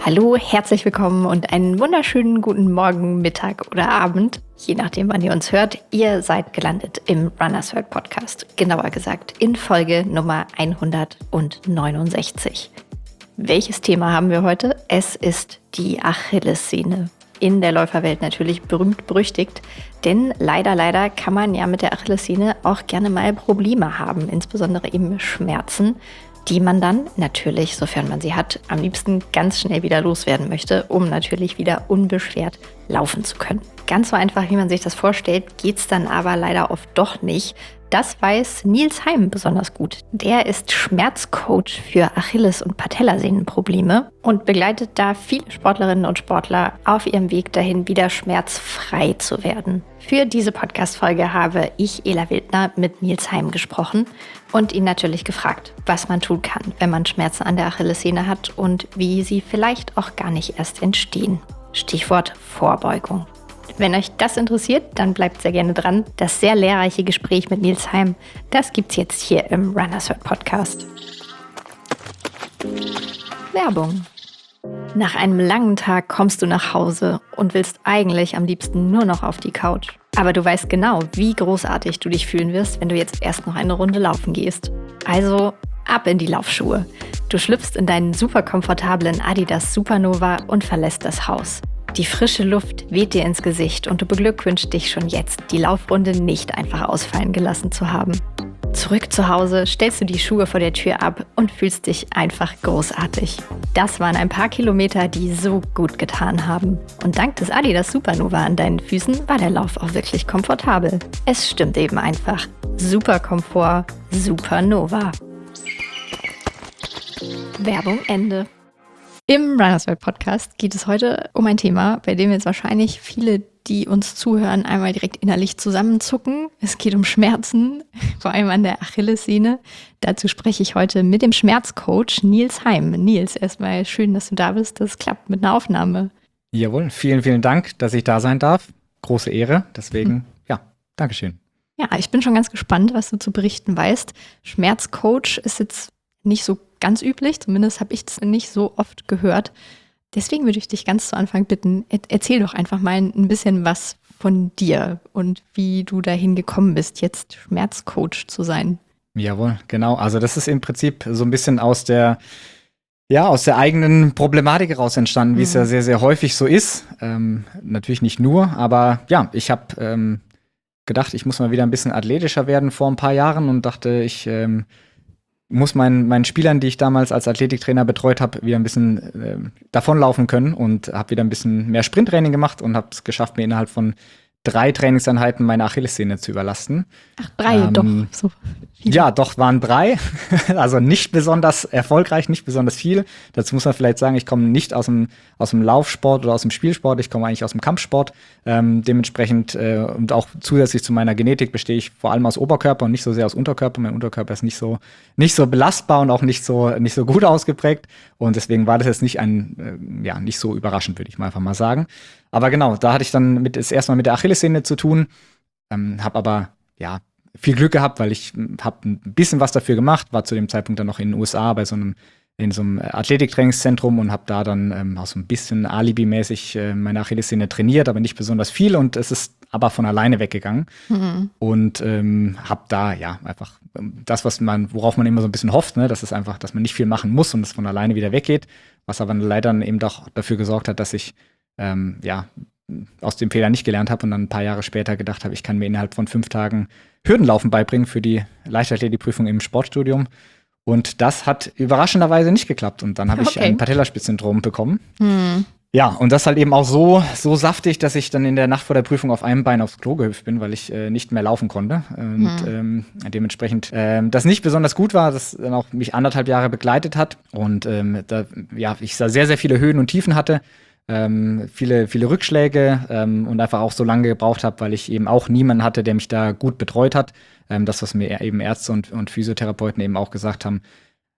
Hallo, herzlich willkommen und einen wunderschönen guten Morgen, Mittag oder Abend, je nachdem, wann ihr uns hört. Ihr seid gelandet im Runners World Podcast, genauer gesagt in Folge Nummer 169. Welches Thema haben wir heute? Es ist die Achillessehne. In der Läuferwelt natürlich berühmt berüchtigt, denn leider kann man ja mit der Achillessehne auch gerne mal Probleme haben, insbesondere eben Schmerzen, die man dann natürlich, sofern man sie hat, am liebsten ganz schnell wieder loswerden möchte, um natürlich wieder unbeschwert laufen zu können. Ganz so einfach, wie man sich das vorstellt, geht's dann aber leider oft doch nicht. Das weiß Nils Heim besonders gut. Der ist Schmerzcoach für Achilles- und Patellasehnenprobleme und begleitet da viele Sportlerinnen und Sportler auf ihrem Weg dahin, wieder schmerzfrei zu werden. Für diese Podcast-Folge habe ich, Ela Wildner, mit Nils Heim gesprochen und ihn natürlich gefragt, was man tun kann, wenn man Schmerzen an der Achillessehne hat und wie sie vielleicht auch gar nicht erst entstehen. Stichwort Vorbeugung. Wenn euch das interessiert, dann bleibt sehr gerne dran. Das sehr lehrreiche Gespräch mit Nils Heim, das gibt's jetzt hier im Runners World Podcast. Werbung. Nach einem langen Tag kommst du nach Hause und willst eigentlich am liebsten nur noch auf die Couch. Aber du weißt genau, wie großartig du dich fühlen wirst, wenn du jetzt erst noch eine Runde laufen gehst. Also ab in die Laufschuhe. Du schlüpfst in deinen super komfortablen Adidas Supernova und verlässt das Haus. Die frische Luft weht dir ins Gesicht und du beglückwünschst dich schon jetzt, die Laufrunde nicht einfach ausfallen gelassen zu haben. Zurück zu Hause stellst du die Schuhe vor der Tür ab und fühlst dich einfach großartig. Das waren ein paar Kilometer, die so gut getan haben. Und dank des Adidas Supernova an deinen Füßen war der Lauf auch wirklich komfortabel. Es stimmt eben einfach. Super Komfort, Supernova. Werbung Ende. Im Runners World Podcast geht es heute um ein Thema, bei dem jetzt wahrscheinlich viele, die uns zuhören, einmal direkt innerlich zusammenzucken. Es geht um Schmerzen, vor allem an der Achillessehne. Dazu spreche ich heute mit dem Schmerzcoach Nils Heim. Nils, erstmal schön, dass du da bist. Das klappt mit einer Aufnahme. Jawohl, vielen Dank, dass ich da sein darf. Große Ehre, deswegen, Dankeschön. Ja, ich bin schon ganz gespannt, was du zu berichten weißt. Schmerzcoach ist jetzt nicht so ganz üblich, zumindest habe ich es nicht so oft gehört. Deswegen würde ich dich ganz zu Anfang bitten, erzähl doch einfach mal ein bisschen was von dir und wie du dahin gekommen bist, jetzt Schmerzcoach zu sein. Jawohl, genau. Also das ist im Prinzip so ein bisschen aus der eigenen Problematik heraus entstanden, wie es ja sehr, sehr häufig so ist. Natürlich nicht nur, aber ja, ich habe gedacht, ich muss mal wieder ein bisschen athletischer werden vor ein paar Jahren und dachte, ich muss meinen Spielern, die ich damals als Athletiktrainer betreut habe, wieder ein bisschen davonlaufen können und habe wieder ein bisschen mehr Sprinttraining gemacht und habe es geschafft, mir innerhalb von 3 Trainingseinheiten meine Achillessehne zu überlasten. Ach, 3, doch. So viele. Ja, doch, waren 3. Also nicht besonders erfolgreich, nicht besonders viel. Dazu muss man vielleicht sagen, ich komme nicht aus dem Laufsport oder aus dem Spielsport, ich komme eigentlich aus dem Kampfsport. Dementsprechend und auch zusätzlich zu meiner Genetik bestehe ich vor allem aus Oberkörper und nicht so sehr aus Unterkörper. Mein Unterkörper ist nicht so belastbar und auch nicht so gut ausgeprägt. Und deswegen war das jetzt nicht nicht so überraschend, würde ich mal einfach mal sagen. Aber genau, da hatte ich dann erst mal mit der Achillessehne zu tun, habe aber viel Glück gehabt, weil ich habe ein bisschen was dafür gemacht, war zu dem Zeitpunkt dann noch in den USA in so einem Athletiktrainingszentrum und habe da dann auch so ein bisschen alibimäßig meine Achillessehne trainiert, aber nicht besonders viel und es ist aber von alleine weggegangen. Und habe da einfach das, worauf man immer so ein bisschen hofft, ne, das ist einfach, dass man nicht viel machen muss und es von alleine wieder weggeht, was aber leider dann eben doch dafür gesorgt hat, dass ich aus dem Fehler nicht gelernt habe und dann ein paar Jahre später gedacht habe, ich kann mir innerhalb von 5 Tagen Hürdenlaufen beibringen für die Leichtathletikprüfung im Sportstudium. Und das hat überraschenderweise nicht geklappt. Und dann habe ich ein Patellaspitz-Syndrom bekommen. Ja, und das halt eben auch so saftig, dass ich dann in der Nacht vor der Prüfung auf einem Bein aufs Klo gehüpft bin, weil ich nicht mehr laufen konnte. Und dementsprechend das nicht besonders gut war, das dann auch mich 1,5 Jahre begleitet hat. Und ich sehr, sehr viele Höhen und Tiefen hatte. Viele Rückschläge und einfach auch so lange gebraucht habe, weil ich eben auch niemanden hatte, der mich da gut betreut hat. Das, was mir eben Ärzte und Physiotherapeuten eben auch gesagt haben,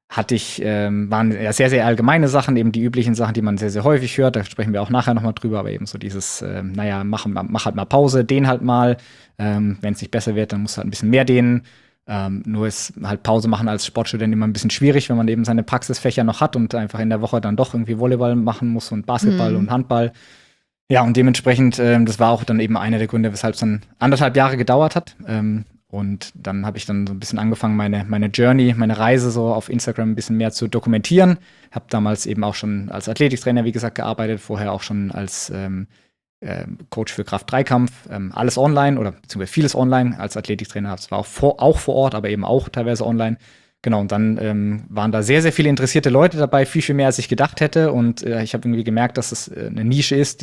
waren ja sehr, sehr allgemeine Sachen, eben die üblichen Sachen, die man sehr, sehr häufig hört. Da sprechen wir auch nachher nochmal drüber, aber eben so dieses, mach halt mal Pause, dehn halt mal. Wenn es nicht besser wird, dann musst du halt ein bisschen mehr dehnen. Nur ist halt Pause machen als Sportstudent immer ein bisschen schwierig, wenn man eben seine Praxisfächer noch hat und einfach in der Woche dann doch irgendwie Volleyball machen muss und Basketball und Handball. Ja, und dementsprechend, das war auch dann eben einer der Gründe, weshalb es dann 1,5 Jahre gedauert hat. Und dann habe ich dann so ein bisschen angefangen, meine Journey, meine Reise so auf Instagram ein bisschen mehr zu dokumentieren. Habe damals eben auch schon als Athletiktrainer, wie gesagt, gearbeitet, vorher auch schon als Coach für Kraft-3-Kampf, alles online oder beziehungsweise vieles online als Athletiktrainer. Das war auch vor Ort, aber eben auch teilweise online. Genau, und dann waren da sehr, sehr viele interessierte Leute dabei, viel, viel mehr, als ich gedacht hätte. Und ich habe irgendwie gemerkt, dass es eine Nische ist,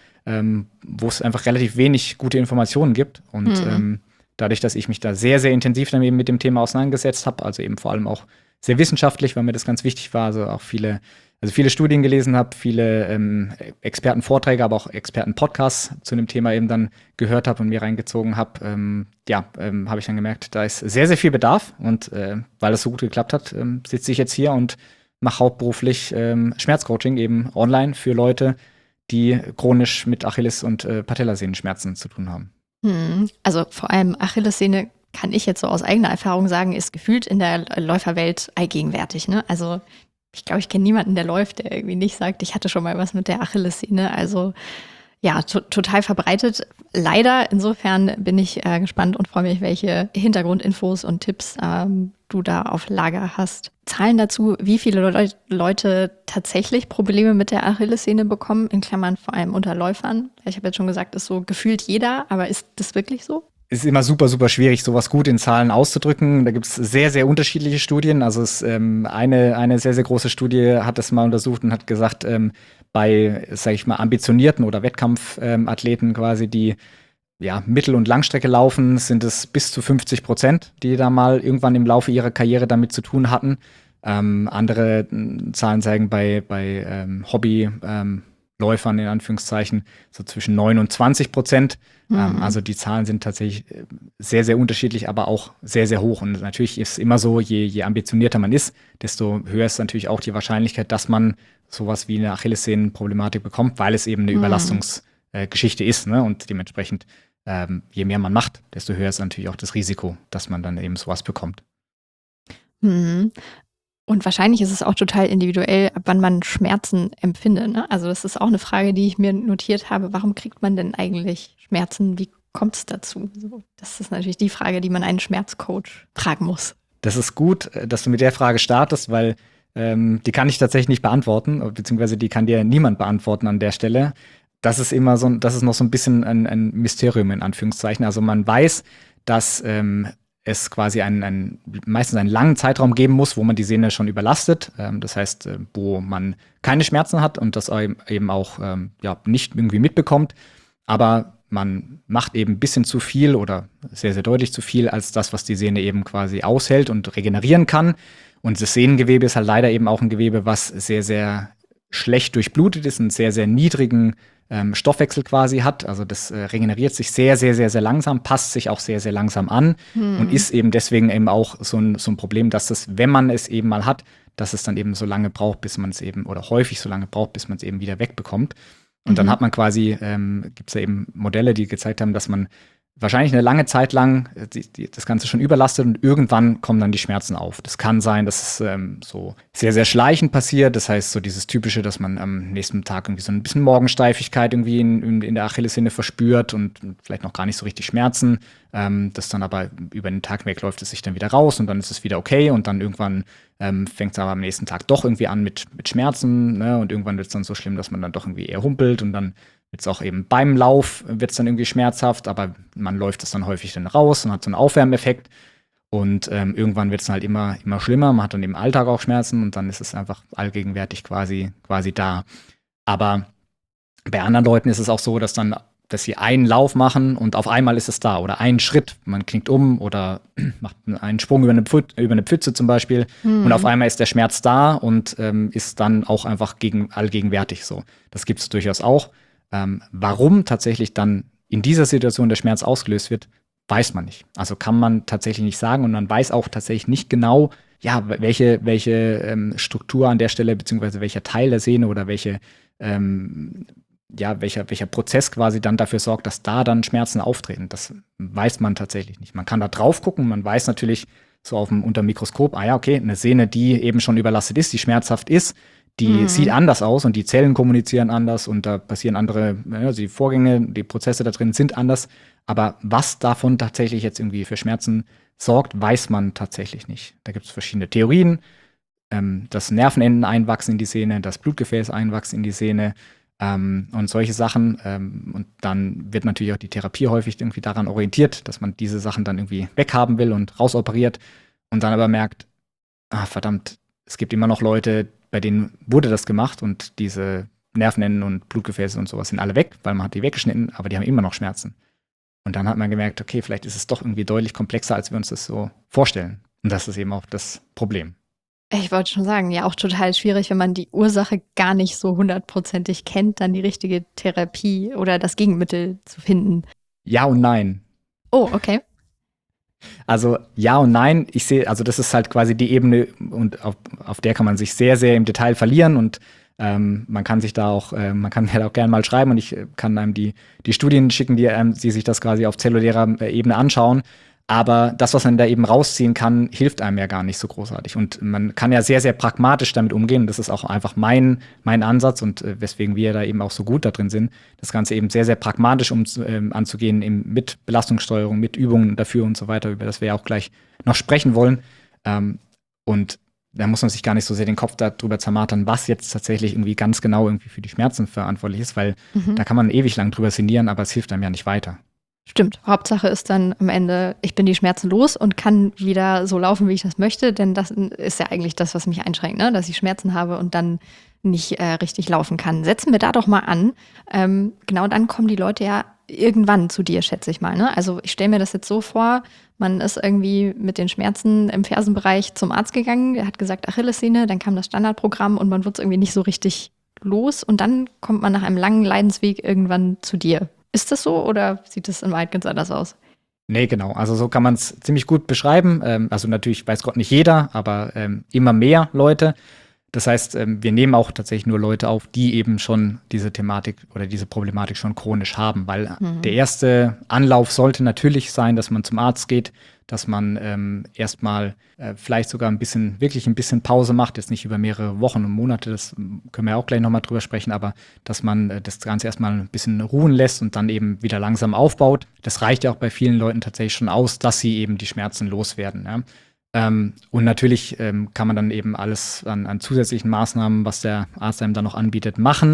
wo es einfach relativ wenig gute Informationen gibt. Und dadurch, dass ich mich da sehr, sehr intensiv dann eben mit dem Thema auseinandergesetzt habe, also eben vor allem auch sehr wissenschaftlich, weil mir das ganz wichtig war, also auch viele Studien gelesen habe, viele Expertenvorträge, aber auch Expertenpodcasts zu dem Thema eben dann gehört habe und mir reingezogen habe, habe ich dann gemerkt, da ist sehr, sehr viel Bedarf. Und weil das so gut geklappt hat, sitze ich jetzt hier und mache hauptberuflich Schmerzcoaching eben online für Leute, die chronisch mit Achilles- und Patellasehnenschmerzen zu tun haben. Also vor allem Achillessehne, kann ich jetzt so aus eigener Erfahrung sagen, ist gefühlt in der Läuferwelt allgegenwärtig. Ne? Also ich glaube, ich kenne niemanden, der läuft, der irgendwie nicht sagt, ich hatte schon mal was mit der Achillessehne. Also ja, total verbreitet. Leider, insofern bin ich gespannt und freue mich, welche Hintergrundinfos und Tipps du da auf Lager hast. Zahlen dazu, wie viele Leute tatsächlich Probleme mit der Achillessehne bekommen, in Klammern vor allem unter Läufern. Ich habe jetzt schon gesagt, ist so gefühlt jeder, aber ist das wirklich so? Es ist immer super, super schwierig, sowas gut in Zahlen auszudrücken. Da gibt es sehr, sehr unterschiedliche Studien. Also eine sehr, sehr große Studie hat das mal untersucht und hat gesagt, bei, sage ich mal, ambitionierten oder Wettkampfathleten quasi, die ja Mittel- und Langstrecke laufen, sind es bis zu 50%, die da mal irgendwann im Laufe ihrer Karriere damit zu tun hatten. Andere Zahlen zeigen bei Hobbyläufern in Anführungszeichen so zwischen 9 und 20%. Also die Zahlen sind tatsächlich sehr, sehr unterschiedlich, aber auch sehr, sehr hoch. Und natürlich ist es immer so, je ambitionierter man ist, desto höher ist natürlich auch die Wahrscheinlichkeit, dass man sowas wie eine Achillessehnenproblematik bekommt, weil es eben eine Überlastungsgeschichte ist. Ne? Und dementsprechend, je mehr man macht, desto höher ist natürlich auch das Risiko, dass man dann eben sowas bekommt. Und wahrscheinlich ist es auch total individuell, ab wann man Schmerzen empfindet. Ne? Also das ist auch eine Frage, die ich mir notiert habe. Warum kriegt man denn eigentlich Schmerzen? Wie kommt es dazu? So, das ist natürlich die Frage, die man einen Schmerzcoach fragen muss. Das ist gut, dass du mit der Frage startest, weil die kann ich tatsächlich nicht beantworten, beziehungsweise die kann dir niemand beantworten an der Stelle. Das ist immer das ist noch so ein bisschen ein Mysterium in Anführungszeichen. Also man weiß, dass es quasi meistens einen langen Zeitraum geben muss, wo man die Sehne schon überlastet. Das heißt, wo man keine Schmerzen hat und das eben auch nicht irgendwie mitbekommt. Aber man macht eben ein bisschen zu viel oder sehr, sehr deutlich zu viel als das, was die Sehne eben quasi aushält und regenerieren kann. Und das Sehnengewebe ist halt leider eben auch ein Gewebe, was sehr, sehr schlecht durchblutet ist, einen sehr, sehr niedrigen Stoffwechsel quasi hat. Also das regeneriert sich sehr, sehr, sehr, sehr langsam, passt sich auch sehr, sehr langsam an und ist eben deswegen eben auch so ein Problem, dass es, wenn man es eben mal hat, dass es dann eben so lange braucht, bis man es eben, oder häufig so lange braucht, bis man es eben wieder wegbekommt. Und dann hat man quasi, gibt es ja eben Modelle, die gezeigt haben, dass man wahrscheinlich eine lange Zeit lang das Ganze schon überlastet und irgendwann kommen dann die Schmerzen auf. Das kann sein, dass es so sehr, sehr schleichend passiert. Das heißt, so dieses Typische, dass man am nächsten Tag irgendwie so ein bisschen Morgensteifigkeit irgendwie in der Achillessehne verspürt und vielleicht noch gar nicht so richtig Schmerzen. Das dann aber über den Tag weg läuft es sich dann wieder raus und dann ist es wieder okay und dann irgendwann fängt es aber am nächsten Tag doch irgendwie an mit Schmerzen, ne? Und irgendwann wird es dann so schlimm, dass man dann doch irgendwie eher humpelt und dann wird es auch eben beim Lauf wird es dann irgendwie schmerzhaft, aber man läuft es dann häufig dann raus und hat so einen Aufwärmeffekt und irgendwann wird es halt immer schlimmer, man hat dann im Alltag auch Schmerzen und dann ist es einfach allgegenwärtig quasi da. Aber bei anderen Leuten ist es auch so, dass sie einen Lauf machen und auf einmal ist es da oder einen Schritt, man knickt um oder macht einen Sprung über eine Pfütze zum Beispiel und auf einmal ist der Schmerz da und ist dann auch einfach allgegenwärtig so. Das gibt es durchaus auch. Warum tatsächlich dann in dieser Situation der Schmerz ausgelöst wird, weiß man nicht. Also kann man tatsächlich nicht sagen und man weiß auch tatsächlich nicht genau, ja, welche Struktur an der Stelle beziehungsweise welcher Teil der Sehne oder welche welcher Prozess quasi dann dafür sorgt, dass da dann Schmerzen auftreten. Das weiß man tatsächlich nicht. Man kann da drauf gucken, man weiß natürlich so unter dem Mikroskop, okay, eine Sehne, die eben schon überlastet ist, die schmerzhaft ist, die sieht anders aus und die Zellen kommunizieren anders und da passieren andere, die Vorgänge, die Prozesse da drin sind anders. Aber was davon tatsächlich jetzt irgendwie für Schmerzen sorgt, weiß man tatsächlich nicht. Da gibt es verschiedene Theorien, dass Nervenenden einwachsen in die Sehne, dass Blutgefäße einwachsen in die Sehne und solche Sachen. Und dann wird natürlich auch die Therapie häufig irgendwie daran orientiert, dass man diese Sachen dann irgendwie weghaben will und rausoperiert und dann aber merkt, verdammt, es gibt immer noch Leute, bei denen wurde das gemacht und diese Nervenenden und Blutgefäße und sowas sind alle weg, weil man hat die weggeschnitten, aber die haben immer noch Schmerzen. Und dann hat man gemerkt, okay, vielleicht ist es doch irgendwie deutlich komplexer, als wir uns das so vorstellen. Und das ist eben auch das Problem. Ich wollte schon sagen, ja, auch total schwierig, wenn man die Ursache gar nicht so 100%ig kennt, dann die richtige Therapie oder das Gegenmittel zu finden. Ja und nein. Oh, okay. Also ja und nein, ich sehe, also das ist halt quasi die Ebene, und auf der kann man sich sehr, sehr im Detail verlieren und man kann sich da auch, man kann halt auch gerne mal schreiben und ich kann einem die Studien schicken, die sich das quasi auf zellulärer Ebene anschauen. Aber das, was man da eben rausziehen kann, hilft einem ja gar nicht so großartig. Und man kann ja sehr, sehr pragmatisch damit umgehen. Das ist auch einfach mein Ansatz und weswegen wir da eben auch so gut da drin sind, das Ganze eben sehr, sehr pragmatisch anzugehen, eben mit Belastungssteuerung, mit Übungen dafür und so weiter, über das wir ja auch gleich noch sprechen wollen. Und da muss man sich gar nicht so sehr den Kopf darüber zermartern, was jetzt tatsächlich irgendwie ganz genau irgendwie für die Schmerzen verantwortlich ist, weil da kann man ewig lang drüber sinnieren, aber es hilft einem ja nicht weiter. Stimmt. Hauptsache ist dann am Ende, ich bin die Schmerzen los und kann wieder so laufen, wie ich das möchte, denn das ist ja eigentlich das, was mich einschränkt, ne? Dass ich Schmerzen habe und dann nicht richtig laufen kann. Setzen wir da doch mal an. Genau dann kommen die Leute ja irgendwann zu dir, schätze ich mal, ne? Also ich stelle mir das jetzt so vor, man ist irgendwie mit den Schmerzen im Fersenbereich zum Arzt gegangen, der hat gesagt Achillessehne, dann kam das Standardprogramm und man wird es irgendwie nicht so richtig los und dann kommt man nach einem langen Leidensweg irgendwann zu dir. Ist das so oder sieht das in Wahrheit ganz anders aus? Nee, genau. Also so kann man es ziemlich gut beschreiben. Also natürlich weiß Gott nicht jeder, aber immer mehr Leute. Das heißt, wir nehmen auch tatsächlich nur Leute auf, die eben schon diese Thematik oder diese Problematik schon chronisch haben, weil der erste Anlauf sollte natürlich sein, dass man zum Arzt geht, dass man erstmal vielleicht sogar wirklich ein bisschen Pause macht, jetzt nicht über mehrere Wochen und Monate, das können wir auch gleich nochmal drüber sprechen, aber dass man das Ganze erstmal ein bisschen ruhen lässt und dann eben wieder langsam aufbaut. Das reicht ja auch bei vielen Leuten tatsächlich schon aus, dass sie eben die Schmerzen loswerden. Ja? Und natürlich kann man dann eben alles an zusätzlichen Maßnahmen, was der Arzt einem dann noch anbietet, machen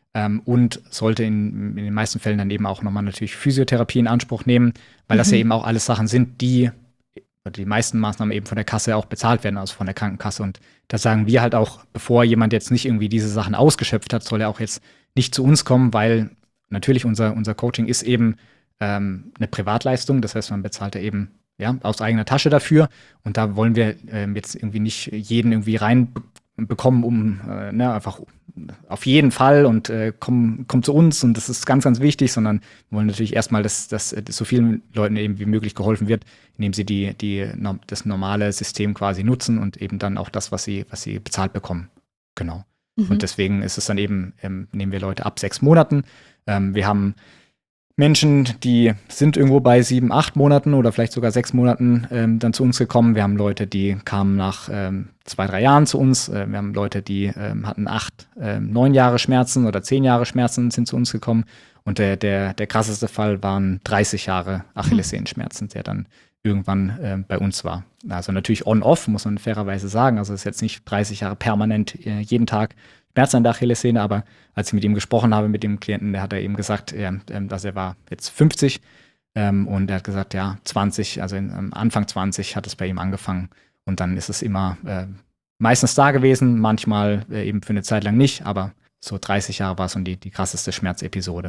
und sollte in den meisten Fällen dann eben auch nochmal natürlich Physiotherapie in Anspruch nehmen, weil das ja eben auch alles Sachen sind, die meisten Maßnahmen eben von der Kasse auch bezahlt werden, also von der Krankenkasse. Und da sagen wir halt auch, bevor jemand jetzt nicht irgendwie diese Sachen ausgeschöpft hat, soll er auch jetzt nicht zu uns kommen, weil natürlich unser Coaching ist eben eine Privatleistung. Das heißt, man bezahlt ja eben aus eigener Tasche dafür. Und da wollen wir jetzt irgendwie nicht jeden irgendwie reinbekommen, einfach auf jeden Fall und komm zu uns und das ist ganz, ganz wichtig, sondern wir wollen natürlich erstmal, dass so vielen Leuten eben wie möglich geholfen wird, indem sie das normale System quasi nutzen und eben dann auch das, was sie bezahlt bekommen. Genau. Und deswegen ist es dann eben, nehmen wir Leute ab 6 Monaten. Wir haben Menschen, die sind irgendwo bei 7, 8 Monaten oder vielleicht sogar 6 Monaten dann zu uns gekommen. Wir haben Leute, die kamen nach 2, 3 Jahren zu uns. Wir haben Leute, die hatten 8, 9 Jahre Schmerzen oder 10 Jahre Schmerzen, sind zu uns gekommen. Und der krasseste Fall waren 30 Jahre Achillessehenschmerzen, der dann irgendwann bei uns war. Also natürlich on-off, muss man fairerweise sagen. Also es ist jetzt nicht 30 Jahre permanent jeden Tag Schmerzen an der Achillessehne, aber als ich mit ihm gesprochen habe, mit dem Klienten, der hat er eben gesagt, dass er war jetzt 50 und er hat gesagt, ja, 20, also Anfang 20 hat es bei ihm angefangen und dann ist es immer meistens da gewesen, manchmal eben für eine Zeit lang nicht, aber so 30 Jahre war es und die krasseste Schmerzepisode.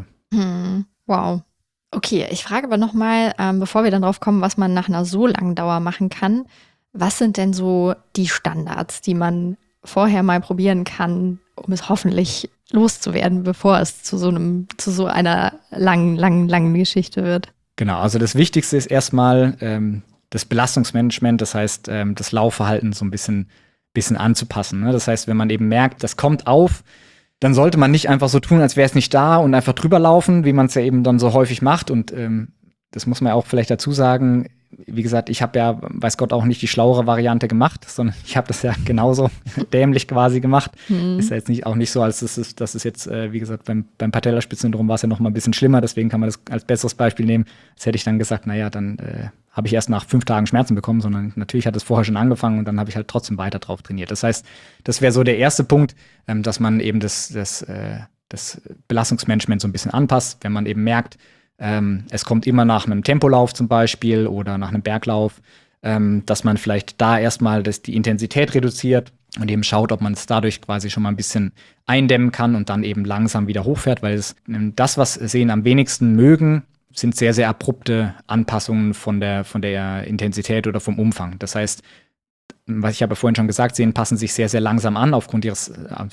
Wow. Okay, ich frage aber nochmal, bevor wir dann drauf kommen, was man nach einer so langen Dauer machen kann, was sind denn so die Standards, die man vorher mal probieren kann, um es hoffentlich loszuwerden, bevor es zu so einer langen Geschichte wird? Genau, also das Wichtigste ist erstmal das Belastungsmanagement, das heißt, das Laufverhalten so ein bisschen anzupassen. Ne? Das heißt, wenn man eben merkt, das kommt auf, dann sollte man nicht einfach so tun, als wäre es nicht da und einfach drüber laufen, wie man es ja eben dann so häufig macht. Und das muss man ja auch vielleicht dazu sagen. Wie gesagt, ich habe ja, weiß Gott, auch nicht die schlauere Variante gemacht, sondern ich habe das ja genauso dämlich quasi gemacht. Ist ja jetzt auch nicht so, als das ist jetzt, wie gesagt, beim Patellaspitzensyndrom war es ja noch mal ein bisschen schlimmer, deswegen kann man das als besseres Beispiel nehmen. Als hätte ich dann gesagt, naja, dann habe ich erst nach 5 Tagen Schmerzen bekommen, sondern natürlich hat es vorher schon angefangen und dann habe ich halt trotzdem weiter drauf trainiert. Das heißt, das wäre so der erste Punkt, dass man eben das Belastungsmanagement so ein bisschen anpasst, wenn man eben merkt, es kommt immer nach einem Tempolauf zum Beispiel oder nach einem Berglauf, dass man vielleicht da erstmal die Intensität reduziert und eben schaut, ob man es dadurch quasi schon mal ein bisschen eindämmen kann und dann eben langsam wieder hochfährt, weil das, was Sehnen am wenigsten mögen, sind sehr, sehr abrupte Anpassungen von der Intensität oder vom Umfang. Das heißt, was ich habe vorhin schon gesagt, Sehnen passen sich sehr, sehr langsam an, aufgrund ihres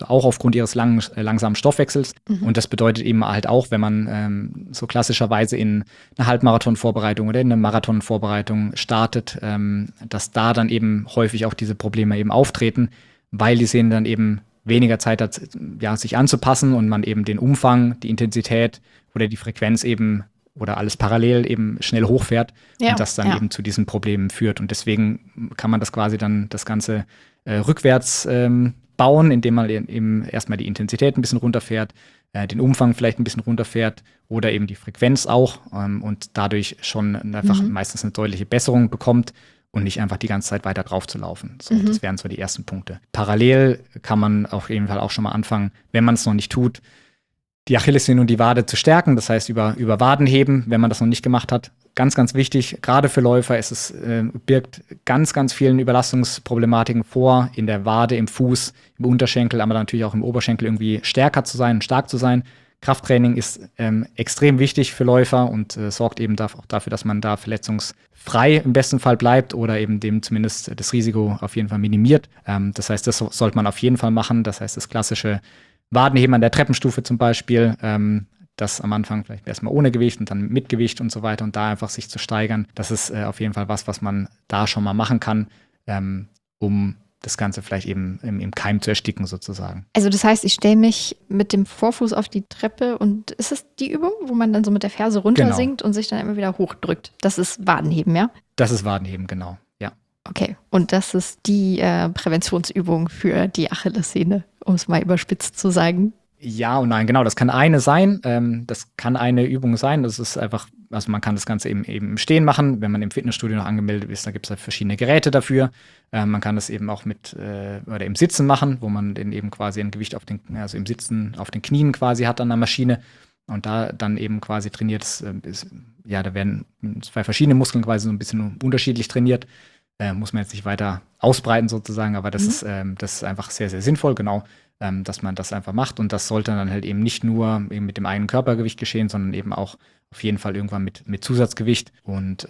langsamen Stoffwechsels. Und das bedeutet eben halt auch, wenn man so klassischerweise in eine Halbmarathon-Vorbereitung oder in eine Marathon-Vorbereitung startet, dass da dann eben häufig auch diese Probleme eben auftreten, weil die Sehne dann eben weniger Zeit hat, ja, sich anzupassen und man eben den Umfang, die Intensität oder die Frequenz eben oder alles parallel eben schnell hochfährt und das dann eben zu diesen Problemen führt. Und deswegen kann man das quasi dann das Ganze rückwärts bauen, indem man eben erstmal die Intensität ein bisschen runterfährt, den Umfang vielleicht ein bisschen runterfährt oder eben die Frequenz auch und dadurch schon einfach meistens eine deutliche Besserung bekommt und nicht einfach die ganze Zeit weiter drauf zu laufen. So, das wären so die ersten Punkte. Parallel kann man auf jeden Fall auch schon mal anfangen, wenn man es noch nicht tut, die Achillessehne und die Wade zu stärken, das heißt über Wadenheben, wenn man das noch nicht gemacht hat. Ganz, ganz wichtig, gerade für Läufer birgt ganz, ganz vielen Überlastungsproblematiken vor, in der Wade, im Fuß, im Unterschenkel, aber natürlich auch im Oberschenkel irgendwie stärker zu sein, stark zu sein. Krafttraining ist extrem wichtig für Läufer und sorgt eben auch dafür, dass man da verletzungsfrei im besten Fall bleibt oder eben dem zumindest das Risiko auf jeden Fall minimiert. Das heißt, das sollte man auf jeden Fall machen. Das heißt, das klassische Wadenheben an der Treppenstufe zum Beispiel, das am Anfang vielleicht erstmal ohne Gewicht und dann mit Gewicht und so weiter und da einfach sich zu steigern. Das ist auf jeden Fall was man da schon mal machen kann, um das Ganze vielleicht eben im Keim zu ersticken sozusagen. Also das heißt, ich stelle mich mit dem Vorfuß auf die Treppe und ist es die Übung, wo man dann so mit der Ferse runtersinkt und sich dann immer wieder hochdrückt? Das ist Wadenheben, ja? Das ist Wadenheben, genau, ja. Okay, und das ist die Präventionsübung für die Achillessehne, um es mal überspitzt zu sagen. Ja und nein, genau, das kann eine sein. Das kann eine Übung sein. Das ist einfach, also man kann das Ganze eben im Stehen machen. Wenn man im Fitnessstudio noch angemeldet ist, da gibt es halt verschiedene Geräte dafür. Man kann das eben auch oder im Sitzen machen, wo man den eben quasi ein Gewicht also im Sitzen auf den Knien quasi hat an der Maschine. Und da dann eben quasi trainiert, da werden 2 verschiedene Muskeln quasi so ein bisschen unterschiedlich trainiert. Muss man jetzt nicht weiter ausbreiten sozusagen, aber das ist einfach sehr, sehr sinnvoll, genau, dass man das einfach macht. Und das sollte dann halt eben nicht nur eben mit dem eigenen Körpergewicht geschehen, sondern eben auch auf jeden Fall irgendwann mit Zusatzgewicht. Und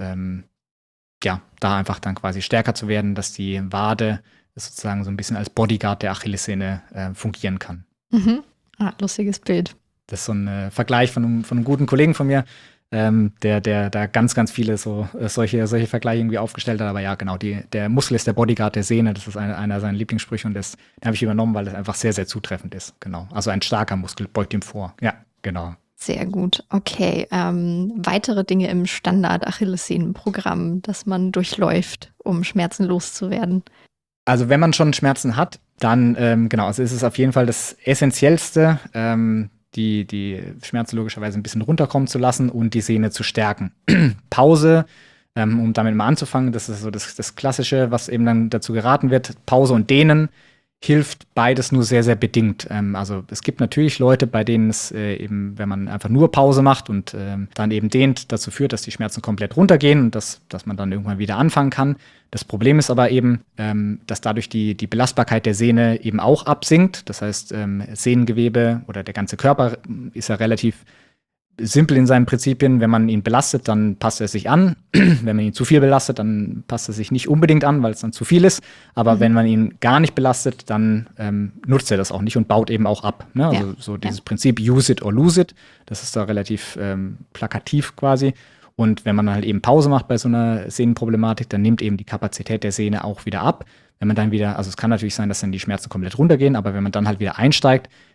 da einfach dann quasi stärker zu werden, dass die Wade sozusagen so ein bisschen als Bodyguard der Achillessehne fungieren kann. Lustiges Bild. Das ist so ein Vergleich von einem guten Kollegen von mir, der da ganz, ganz viele solche Vergleiche irgendwie aufgestellt hat. Aber ja, genau, der Muskel ist der Bodyguard der Sehne. Das ist einer seiner Lieblingssprüche und den habe ich übernommen, weil das einfach sehr, sehr zutreffend ist. Genau. Also ein starker Muskel beugt ihm vor. Ja, genau. Sehr gut. Okay. Weitere Dinge im Standard-Achillessehnenprogramm, das man durchläuft, um Schmerzen loszuwerden? Also wenn man schon Schmerzen hat, dann, also ist es auf jeden Fall das Essentiellste, die Schmerzen logischerweise ein bisschen runterkommen zu lassen und die Sehne zu stärken. Pause, um damit mal anzufangen, das ist so das Klassische, was eben dann dazu geraten wird. Pause und Dehnen hilft beides nur sehr, sehr bedingt. Also es gibt natürlich Leute, bei denen es eben, wenn man einfach nur Pause macht und dann eben dehnt, dazu führt, dass die Schmerzen komplett runtergehen und dass man dann irgendwann wieder anfangen kann. Das Problem ist aber eben, dass dadurch die Belastbarkeit der Sehne eben auch absinkt. Das heißt, Sehnengewebe oder der ganze Körper ist ja relativ simpel in seinen Prinzipien. Wenn man ihn belastet, dann passt er sich an. Wenn man ihn zu viel belastet, dann passt er sich nicht unbedingt an, weil es dann zu viel ist. Aber wenn man ihn gar nicht belastet, dann nutzt er das auch nicht und baut eben auch ab. Ne? Also so dieses Prinzip use it or lose it, das ist da relativ plakativ quasi. Und wenn man halt eben Pause macht bei so einer Sehnenproblematik, dann nimmt eben die Kapazität der Sehne auch wieder ab. Wenn man dann wieder, also es kann natürlich sein, dass dann die Schmerzen komplett runtergehen, aber wenn man dann halt wieder einsteigt,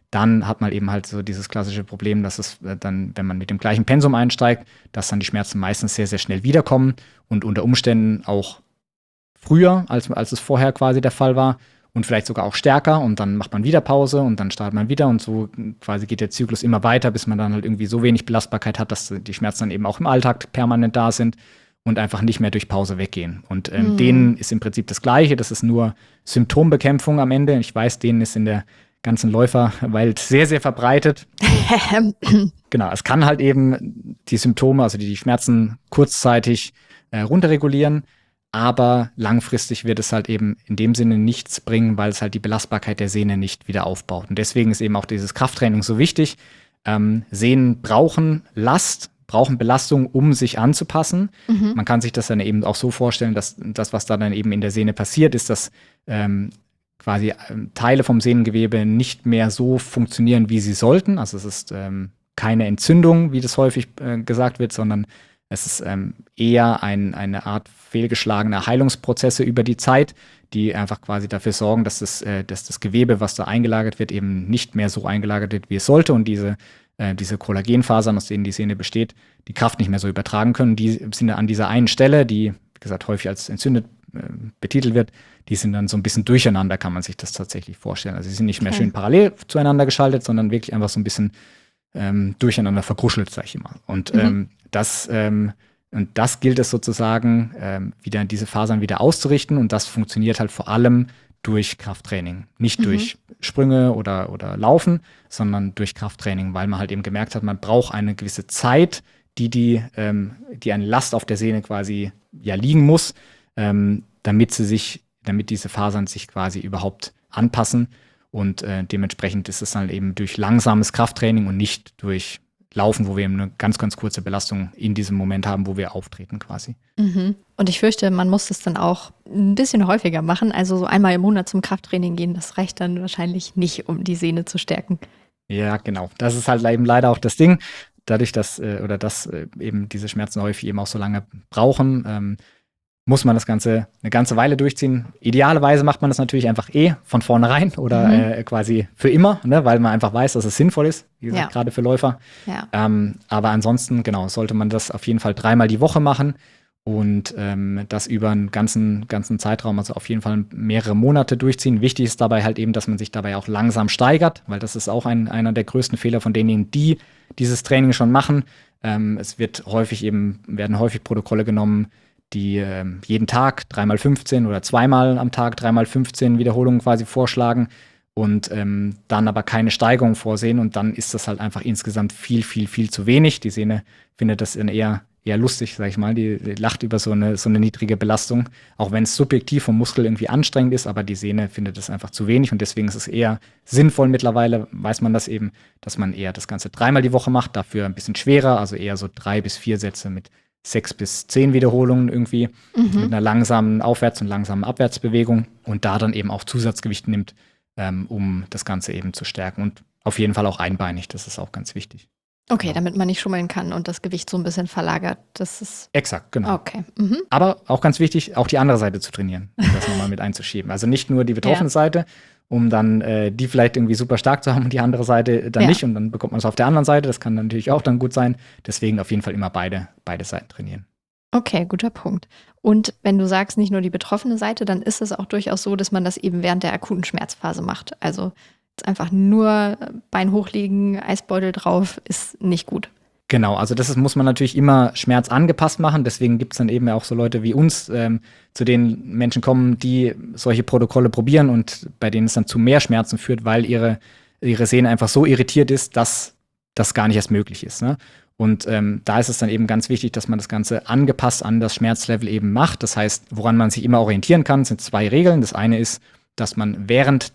dann hat man eben halt so dieses klassische Problem, dass es dann, wenn man mit dem gleichen Pensum einsteigt, dass dann die Schmerzen meistens sehr, sehr schnell wiederkommen und unter Umständen auch früher, als es vorher quasi der Fall war und vielleicht sogar auch stärker und dann macht man wieder Pause und dann startet man wieder und so quasi geht der Zyklus immer weiter, bis man dann halt irgendwie so wenig Belastbarkeit hat, dass die Schmerzen dann eben auch im Alltag permanent da sind und einfach nicht mehr durch Pause weggehen. Und denen ist im Prinzip das Gleiche, das ist nur Symptombekämpfung am Ende. Ich weiß, denen ist in der ganzen Läuferwelt sehr, sehr verbreitet. Genau, es kann halt eben die Symptome, also die Schmerzen kurzzeitig runterregulieren, aber langfristig wird es halt eben in dem Sinne nichts bringen, weil es halt die Belastbarkeit der Sehne nicht wieder aufbaut. Und deswegen ist eben auch dieses Krafttraining so wichtig. Sehnen brauchen Last, brauchen Belastung, um sich anzupassen. Man kann sich das dann eben auch so vorstellen, dass das, was da dann eben in der Sehne passiert, ist, dass quasi Teile vom Sehnengewebe nicht mehr so funktionieren, wie sie sollten. Also es ist keine Entzündung, wie das häufig gesagt wird, sondern es ist eher eine Art fehlgeschlagener Heilungsprozesse über die Zeit, die einfach quasi dafür sorgen, dass das Gewebe, was da eingelagert wird, eben nicht mehr so eingelagert wird, wie es sollte. Und diese Kollagenfasern, aus denen die Sehne besteht, die Kraft nicht mehr so übertragen können. Die sind an dieser einen Stelle, die, wie gesagt, häufig als entzündet betitelt wird, die sind dann so ein bisschen durcheinander, kann man sich das tatsächlich vorstellen. Also sie sind nicht mehr schön parallel zueinander geschaltet, sondern wirklich einfach so ein bisschen durcheinander verkruschelt, sag ich immer. Und das gilt es sozusagen, wieder diese Fasern wieder auszurichten. Und das funktioniert halt vor allem durch Krafttraining. Nicht durch Sprünge oder Laufen, sondern durch Krafttraining, weil man halt eben gemerkt hat, man braucht eine gewisse Zeit, die eine Last auf der Sehne quasi ja liegen muss, damit diese Fasern sich quasi überhaupt anpassen. Und dementsprechend ist es dann eben durch langsames Krafttraining und nicht durch Laufen, wo wir eben eine ganz, ganz kurze Belastung in diesem Moment haben, wo wir auftreten quasi. Und ich fürchte, man muss das dann auch ein bisschen häufiger machen. Also so einmal im Monat zum Krafttraining gehen, das reicht dann wahrscheinlich nicht, um die Sehne zu stärken. Ja, genau. Das ist halt eben leider auch das Ding. Dadurch, dass eben diese Schmerzen häufig eben auch so lange brauchen, muss man das Ganze eine ganze Weile durchziehen. Idealerweise macht man das natürlich einfach von vornherein oder quasi für immer, ne, weil man einfach weiß, dass es sinnvoll ist, wie gesagt, gerade für Läufer. Ja. Aber ansonsten, genau, sollte man das auf jeden Fall 3-mal die Woche machen und das über einen ganzen Zeitraum, also auf jeden Fall mehrere Monate durchziehen. Wichtig ist dabei halt eben, dass man sich dabei auch langsam steigert, weil das ist auch einer der größten Fehler von denjenigen, die dieses Training schon machen. Werden häufig Protokolle genommen, die jeden Tag 3x15 oder 2-mal am Tag 3x15 Wiederholungen quasi vorschlagen und dann aber keine Steigerung vorsehen. Und dann ist das halt einfach insgesamt viel, viel, viel zu wenig. Die Sehne findet das dann eher lustig, sag ich mal. Die lacht über so eine niedrige Belastung, auch wenn es subjektiv vom Muskel irgendwie anstrengend ist, aber die Sehne findet das einfach zu wenig. Und deswegen ist es eher sinnvoll mittlerweile, weiß man das eben, dass man eher das Ganze 3-mal die Woche macht, dafür ein bisschen schwerer, also eher so 3 bis 4 Sätze mit 6 bis 10 Wiederholungen irgendwie mit einer langsamen Aufwärts- und langsamen Abwärtsbewegung und da dann eben auch Zusatzgewicht nimmt, um das Ganze eben zu stärken und auf jeden Fall auch einbeinig, das ist auch ganz wichtig. Okay, damit man nicht schummeln kann und das Gewicht so ein bisschen verlagert. Das ist exakt, genau. Okay. Aber auch ganz wichtig, auch die andere Seite zu trainieren, um das nochmal mit einzuschieben. Also nicht nur die betroffene Seite, um dann die vielleicht irgendwie super stark zu haben und die andere Seite dann nicht und dann bekommt man es auf der anderen Seite. Das kann natürlich auch dann gut sein. Deswegen auf jeden Fall immer beide Seiten trainieren. Okay, guter Punkt. Und wenn du sagst, nicht nur die betroffene Seite, dann ist es auch durchaus so, dass man das eben während der akuten Schmerzphase macht. Also einfach nur Bein hochlegen, Eisbeutel drauf, ist nicht gut. Genau, also muss man natürlich immer schmerzangepasst machen. Deswegen gibt es dann eben auch so Leute wie uns, zu denen Menschen kommen, die solche Protokolle probieren und bei denen es dann zu mehr Schmerzen führt, weil ihre Sehne einfach so irritiert ist, dass das gar nicht erst möglich ist. Ne? Und da ist es dann eben ganz wichtig, dass man das Ganze angepasst an das Schmerzlevel eben macht. Das heißt, woran man sich immer orientieren kann, sind 2 Regeln. Das eine ist, dass man während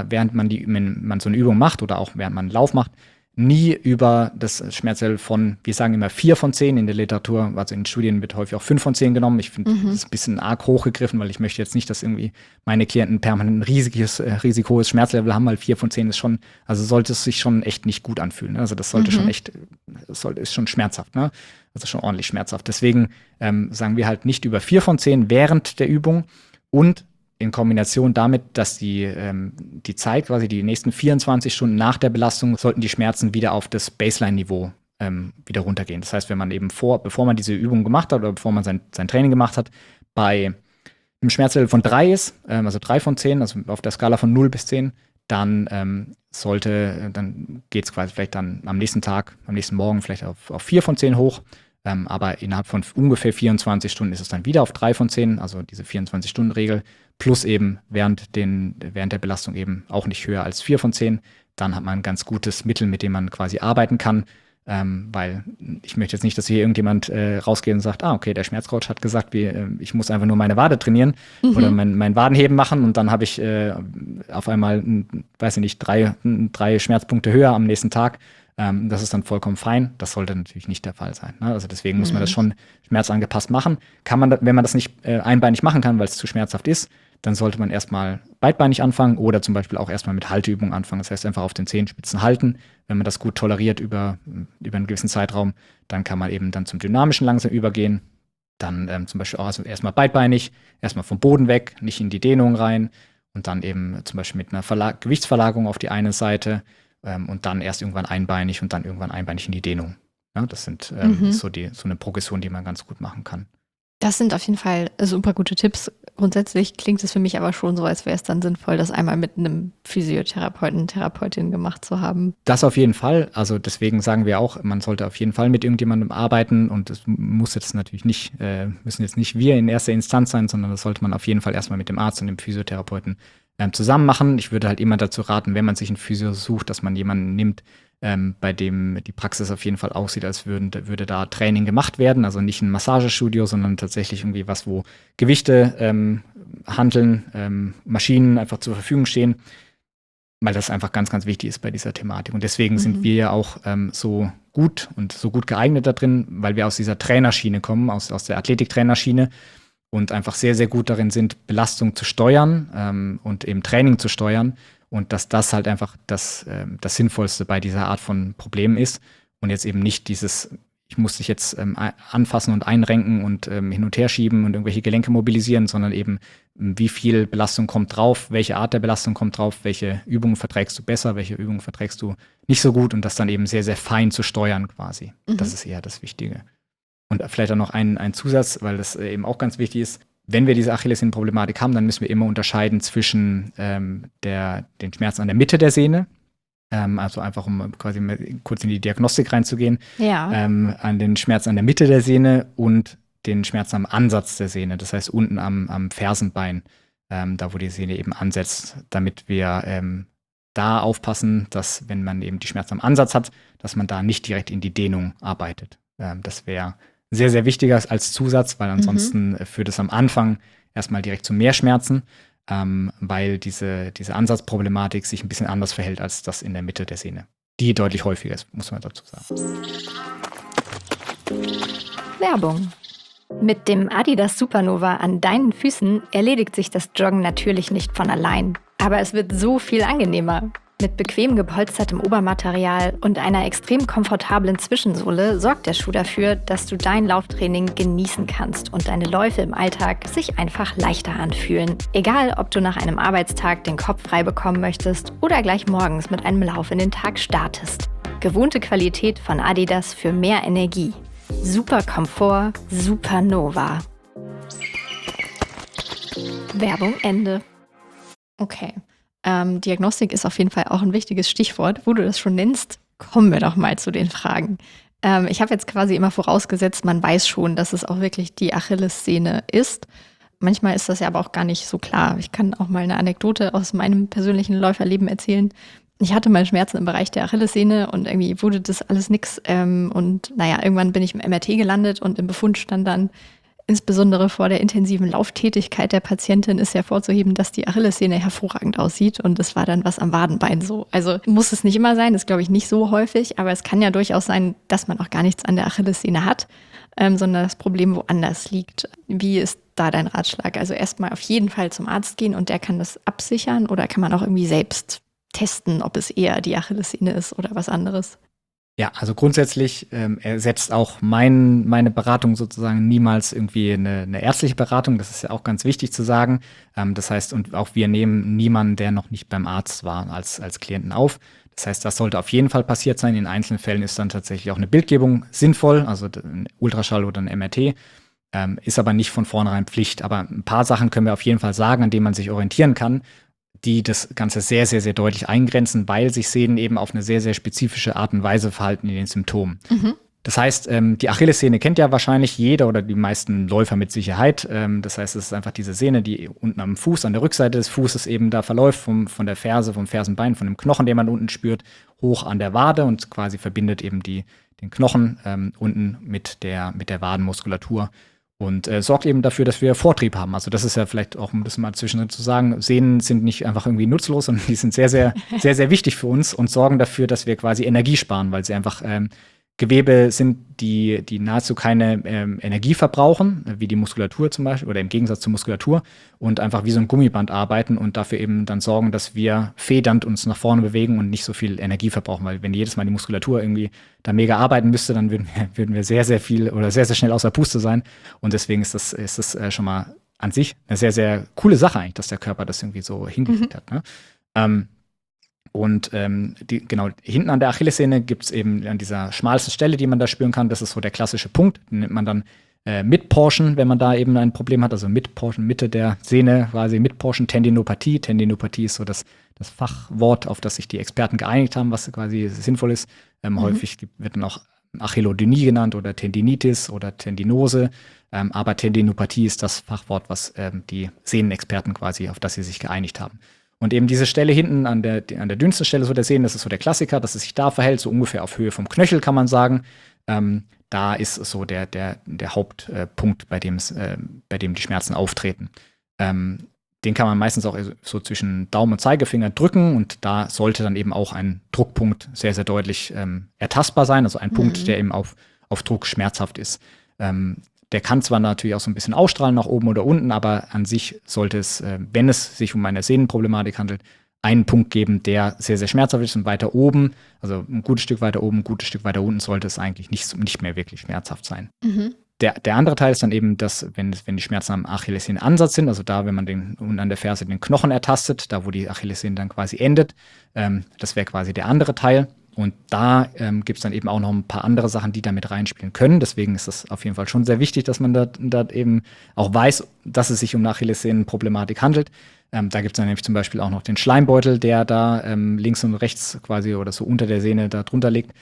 man so eine Übung macht oder auch während man einen Lauf macht, nie über das Schmerzlevel von, wir sagen immer 4 von 10 in der Literatur, also in Studien wird häufig auch 5 von 10 genommen. Ich finde, das ist ein bisschen arg hochgegriffen, weil ich möchte jetzt nicht, dass irgendwie meine Klienten permanent ein risikohohes Schmerzlevel haben, weil 4 von 10 ist schon, also sollte es sich schon echt nicht gut anfühlen. Also das sollte schon echt, ist schon schmerzhaft, ne? Also schon ordentlich schmerzhaft. Deswegen sagen wir halt nicht über 4 von 10 während der Übung und in Kombination damit, dass die Zeit, quasi die nächsten 24 Stunden nach der Belastung, sollten die Schmerzen wieder auf das Baseline-Niveau wieder runtergehen. Das heißt, wenn man eben bevor man diese Übung gemacht hat oder bevor man sein Training gemacht hat, bei einem Schmerzlevel von 3 ist, also 3 von 10, also auf der Skala von 0 bis 10, dann geht es quasi vielleicht dann am nächsten Tag, am nächsten Morgen vielleicht auf 4 von 10 hoch. Aber innerhalb von ungefähr 24 Stunden ist es dann wieder auf 3 von 10, also diese 24-Stunden-Regel, plus eben während der Belastung eben auch nicht höher als 4 von 10. Dann hat man ein ganz gutes Mittel, mit dem man quasi arbeiten kann. Weil ich möchte jetzt nicht, dass hier irgendjemand rausgeht und sagt, okay, der Schmerzcoach hat gesagt, ich muss einfach nur meine Wade trainieren oder mein Wadenheben machen und dann habe ich auf einmal, weiß ich nicht, drei Schmerzpunkte höher am nächsten Tag. Das ist dann vollkommen fein. Das sollte natürlich nicht der Fall sein. Ne? Also deswegen muss man das schon schmerzangepasst machen. Kann man, wenn man das nicht einbeinig machen kann, weil es zu schmerzhaft ist, dann sollte man erstmal beidbeinig anfangen oder zum Beispiel auch erstmal mit Halteübungen anfangen. Das heißt, einfach auf den Zehenspitzen halten. Wenn man das gut toleriert über einen gewissen Zeitraum, dann kann man eben dann zum Dynamischen langsam übergehen. Dann zum Beispiel auch erstmal beidbeinig, erstmal vom Boden weg, nicht in die Dehnung rein und dann eben zum Beispiel mit einer Gewichtsverlagerung auf die eine Seite und dann erst irgendwann einbeinig und dann irgendwann einbeinig in die Dehnung. Ja, das sind so eine Progression, die man ganz gut machen kann. Das sind auf jeden Fall super gute Tipps. Grundsätzlich klingt es für mich aber schon so, als wäre es dann sinnvoll, das einmal mit einem Physiotherapeuten, Therapeutin gemacht zu haben. Das auf jeden Fall. Also deswegen sagen wir auch, man sollte auf jeden Fall mit irgendjemandem arbeiten und es muss jetzt natürlich müssen jetzt nicht wir in erster Instanz sein, sondern das sollte man auf jeden Fall erstmal mit dem Arzt und dem Physiotherapeuten zusammen machen. Ich würde halt immer dazu raten, wenn man sich einen Physio sucht, dass man jemanden nimmt, bei dem die Praxis auf jeden Fall aussieht, als würde da Training gemacht werden. Also nicht ein Massagestudio, sondern tatsächlich irgendwie was, wo Gewichte, Hanteln, Maschinen einfach zur Verfügung stehen, weil das einfach ganz, ganz wichtig ist bei dieser Thematik. Und deswegen sind wir ja auch so gut geeignet da drin, weil wir aus dieser Trainerschiene kommen, aus der Athletiktrainerschiene und einfach sehr, sehr gut darin sind, Belastung zu steuern und eben Training zu steuern. Und dass das halt einfach das Sinnvollste bei dieser Art von Problemen ist. Und jetzt eben nicht dieses, ich muss dich jetzt anfassen und einrenken und hin und her schieben und irgendwelche Gelenke mobilisieren, sondern eben, wie viel Belastung kommt drauf, welche Art der Belastung kommt drauf, welche Übungen verträgst du besser, welche Übungen verträgst du nicht so gut und das dann eben sehr, sehr fein zu steuern quasi. Das ist eher das Wichtige. Und vielleicht auch noch ein Zusatz, weil das eben auch ganz wichtig ist. Wenn wir diese Achillessehnenproblematik haben, dann müssen wir immer unterscheiden zwischen den Schmerzen an der Mitte der Sehne, also einfach um quasi kurz in die Diagnostik reinzugehen, an den Schmerzen an der Mitte der Sehne und den Schmerzen am Ansatz der Sehne, das heißt unten am Fersenbein, da wo die Sehne eben ansetzt, damit wir da aufpassen, dass wenn man eben die Schmerzen am Ansatz hat, dass man da nicht direkt in die Dehnung arbeitet. Das wäre sehr, sehr wichtiger als Zusatz, weil ansonsten führt es am Anfang erstmal direkt zu mehr Schmerzen, weil diese Ansatzproblematik sich ein bisschen anders verhält als das in der Mitte der Sehne. Die deutlich häufiger ist, muss man dazu sagen. Werbung. Mit dem Adidas Supernova an deinen Füßen erledigt sich das Joggen natürlich nicht von allein. Aber es wird so viel angenehmer. Mit bequem gepolstertem Obermaterial und einer extrem komfortablen Zwischensohle sorgt der Schuh dafür, dass du dein Lauftraining genießen kannst und deine Läufe im Alltag sich einfach leichter anfühlen. Egal, ob du nach einem Arbeitstag den Kopf frei bekommen möchtest oder gleich morgens mit einem Lauf in den Tag startest. Gewohnte Qualität von Adidas für mehr Energie. Super Komfort, Supernova. Werbung Ende. Okay. Diagnostik ist auf jeden Fall auch ein wichtiges Stichwort. Wo du das schon nennst, kommen wir doch mal zu den Fragen. Ich habe jetzt quasi immer vorausgesetzt, man weiß schon, dass es auch wirklich die Achillessehne ist. Manchmal ist das ja aber auch gar nicht so klar. Ich kann auch mal eine Anekdote aus meinem persönlichen Läuferleben erzählen. Ich hatte mal Schmerzen im Bereich der Achillessehne und irgendwie wurde das alles nix. Und irgendwann bin ich im MRT gelandet und im Befund stand dann, insbesondere vor der intensiven Lauftätigkeit der Patientin ist hervorzuheben, dass die Achillessehne hervorragend aussieht und es war dann was am Wadenbein so. Also muss es nicht immer sein, das glaube ich nicht so häufig, aber es kann ja durchaus sein, dass man auch gar nichts an der Achillessehne hat, sondern das Problem woanders liegt. Wie ist da dein Ratschlag? Also erstmal auf jeden Fall zum Arzt gehen und der kann das absichern oder kann man auch irgendwie selbst testen, ob es eher die Achillessehne ist oder was anderes? Ja, also grundsätzlich ersetzt auch meine Beratung sozusagen niemals irgendwie eine ärztliche Beratung. Das ist ja auch ganz wichtig zu sagen. Das heißt, und auch wir nehmen niemanden, der noch nicht beim Arzt war, als Klienten auf. Das heißt, das sollte auf jeden Fall passiert sein. In einzelnen Fällen ist dann tatsächlich auch eine Bildgebung sinnvoll, also ein Ultraschall oder ein MRT. Ist aber nicht von vornherein Pflicht. Aber ein paar Sachen können wir auf jeden Fall sagen, an denen man sich orientieren kann, die das Ganze sehr, sehr, sehr deutlich eingrenzen, weil sich Sehnen eben auf eine sehr, sehr spezifische Art und Weise verhalten in den Symptomen. Das heißt, die Achillessehne kennt ja wahrscheinlich jeder oder die meisten Läufer mit Sicherheit. Das heißt, es ist einfach diese Sehne, die unten am Fuß, an der Rückseite des Fußes eben da verläuft, von der Ferse, vom Fersenbein, von dem Knochen, den man unten spürt, hoch an der Wade und quasi verbindet eben den Knochen unten mit der Wadenmuskulatur. Und sorgt eben dafür, dass wir Vortrieb haben. Also das ist ja vielleicht auch, um das mal zwischendrin zu sagen, Sehnen sind nicht einfach irgendwie nutzlos, sondern die sind sehr, sehr, sehr, sehr wichtig für uns und sorgen dafür, dass wir quasi Energie sparen, weil sie einfach Gewebe sind, die nahezu keine Energie verbrauchen, wie die Muskulatur zum Beispiel, oder im Gegensatz zur Muskulatur, und einfach wie so ein Gummiband arbeiten und dafür eben dann sorgen, dass wir federnd uns nach vorne bewegen und nicht so viel Energie verbrauchen. Weil wenn jedes Mal die Muskulatur irgendwie da mega arbeiten müsste, dann würden wir sehr, sehr viel oder sehr, sehr schnell außer Puste sein. Und deswegen ist das schon mal an sich eine sehr, sehr coole Sache eigentlich, dass der Körper das irgendwie so hingekriegt hat. Ne? Genau, hinten an der Achillessehne gibt es eben an dieser schmalsten Stelle, die man da spüren kann, das ist so der klassische Punkt. Den nennt man dann Midportion, wenn man da eben ein Problem hat, also Midportion, Mitte der Sehne, quasi Midportion Tendinopathie. Tendinopathie ist so das Fachwort, auf das sich die Experten geeinigt haben, was quasi sinnvoll ist. Häufig wird dann auch Achillodynie genannt oder Tendinitis oder Tendinose. Aber Tendinopathie ist das Fachwort, was die Sehnenexperten quasi, auf das sie sich geeinigt haben. Und eben diese Stelle hinten an der dünnsten Stelle so der Sehnen, das ist so der Klassiker, dass es sich da verhält, so ungefähr auf Höhe vom Knöchel, kann man sagen. Da ist so der Hauptpunkt, bei dem die Schmerzen auftreten. Den kann man meistens auch so zwischen Daumen und Zeigefinger drücken und da sollte dann eben auch ein Druckpunkt sehr, sehr deutlich ertastbar sein, also ein Punkt, der eben auf Druck schmerzhaft ist. Der kann zwar natürlich auch so ein bisschen ausstrahlen nach oben oder unten, aber an sich sollte es, wenn es sich um eine Sehnenproblematik handelt, einen Punkt geben, der sehr, sehr schmerzhaft ist und weiter oben, also ein gutes Stück weiter oben, ein gutes Stück weiter unten, sollte es eigentlich nicht mehr wirklich schmerzhaft sein. Der andere Teil ist dann eben, dass, wenn die Schmerzen am Achillessehnenansatz sind, also da, wenn man unten an der Ferse den Knochen ertastet, da, wo die Achillessehne dann quasi endet, das wäre quasi der andere Teil. Und da gibt es dann eben auch noch ein paar andere Sachen, die da mit reinspielen können. Deswegen ist es auf jeden Fall schon sehr wichtig, dass man da eben auch weiß, dass es sich um eine Achillessehnenproblematik handelt. Da gibt es dann nämlich zum Beispiel auch noch den Schleimbeutel, der da links und rechts quasi oder so unter der Sehne da drunter liegt.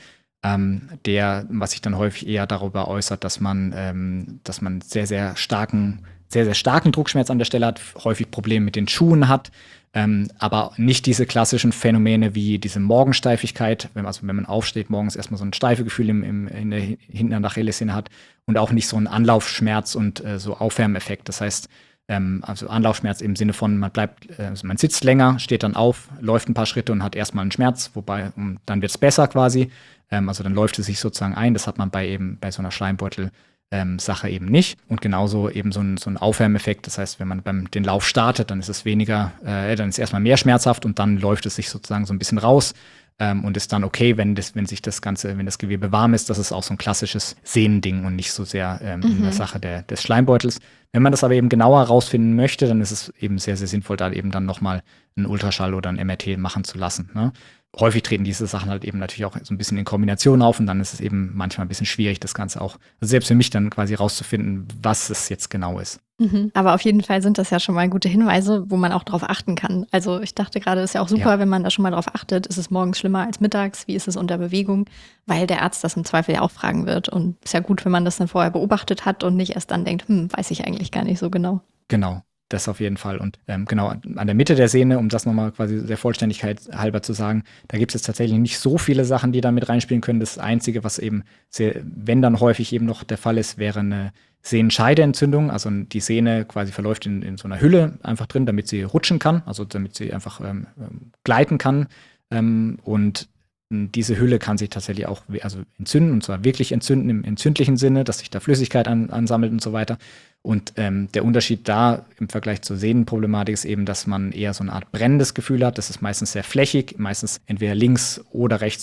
Was sich dann häufig eher darüber äußert, dass man sehr, sehr starken Druckschmerz an der Stelle hat, häufig Probleme mit den Schuhen hat, aber nicht diese klassischen Phänomene wie diese Morgensteifigkeit, wenn man aufsteht, morgens erstmal so ein steife Gefühl hinten an der Achillessehne hat und auch nicht so einen Anlaufschmerz und so Aufwärmeffekt. Das heißt, also Anlaufschmerz im Sinne von, man sitzt länger, steht dann auf, läuft ein paar Schritte und hat erstmal einen Schmerz, wobei dann wird es besser quasi. Also dann läuft es sich sozusagen ein. Das hat man bei so einer Schleimbeutel Sache eben nicht. Und genauso eben so ein Aufwärmeffekt. Das heißt, wenn man den Lauf startet, dann ist es dann ist erstmal mehr schmerzhaft und dann läuft es sich sozusagen so ein bisschen raus und ist dann okay, wenn das Gewebe warm ist. Das ist auch so ein klassisches Sehnending und nicht so sehr eine Sache des Schleimbeutels. Wenn man das aber eben genauer rausfinden möchte, dann ist es eben sehr, sehr sinnvoll, da eben dann nochmal einen Ultraschall oder ein MRT machen zu lassen. Ne? Häufig treten diese Sachen halt eben natürlich auch so ein bisschen in Kombination auf und dann ist es eben manchmal ein bisschen schwierig, das Ganze auch, also selbst für mich dann quasi rauszufinden, was es jetzt genau ist. Aber auf jeden Fall sind das ja schon mal gute Hinweise, wo man auch drauf achten kann. Also ich dachte gerade, es ist ja auch super, wenn man da schon mal drauf achtet. Ist es morgens schlimmer als mittags? Wie ist es unter Bewegung? Weil der Arzt das im Zweifel ja auch fragen wird. Und ist ja gut, wenn man das dann vorher beobachtet hat und nicht erst dann denkt, weiß ich eigentlich gar nicht so genau. Genau. Das auf jeden Fall. Und genau, an der Mitte der Sehne, um das nochmal quasi der Vollständigkeit halber zu sagen, da gibt es jetzt tatsächlich nicht so viele Sachen, die da mit reinspielen können. Das Einzige, was eben, wenn dann häufig eben noch der Fall ist, wäre eine Sehenscheideentzündung. Also die Sehne quasi verläuft in so einer Hülle einfach drin, damit sie rutschen kann, also damit sie einfach gleiten kann. Und diese Hülle kann sich tatsächlich auch entzünden, und zwar wirklich entzünden im entzündlichen Sinne, dass sich da Flüssigkeit ansammelt und so weiter. Und der Unterschied da im Vergleich zur Sehnenproblematik ist eben, dass man eher so eine Art brennendes Gefühl hat. Das ist meistens sehr flächig, meistens entweder links oder rechts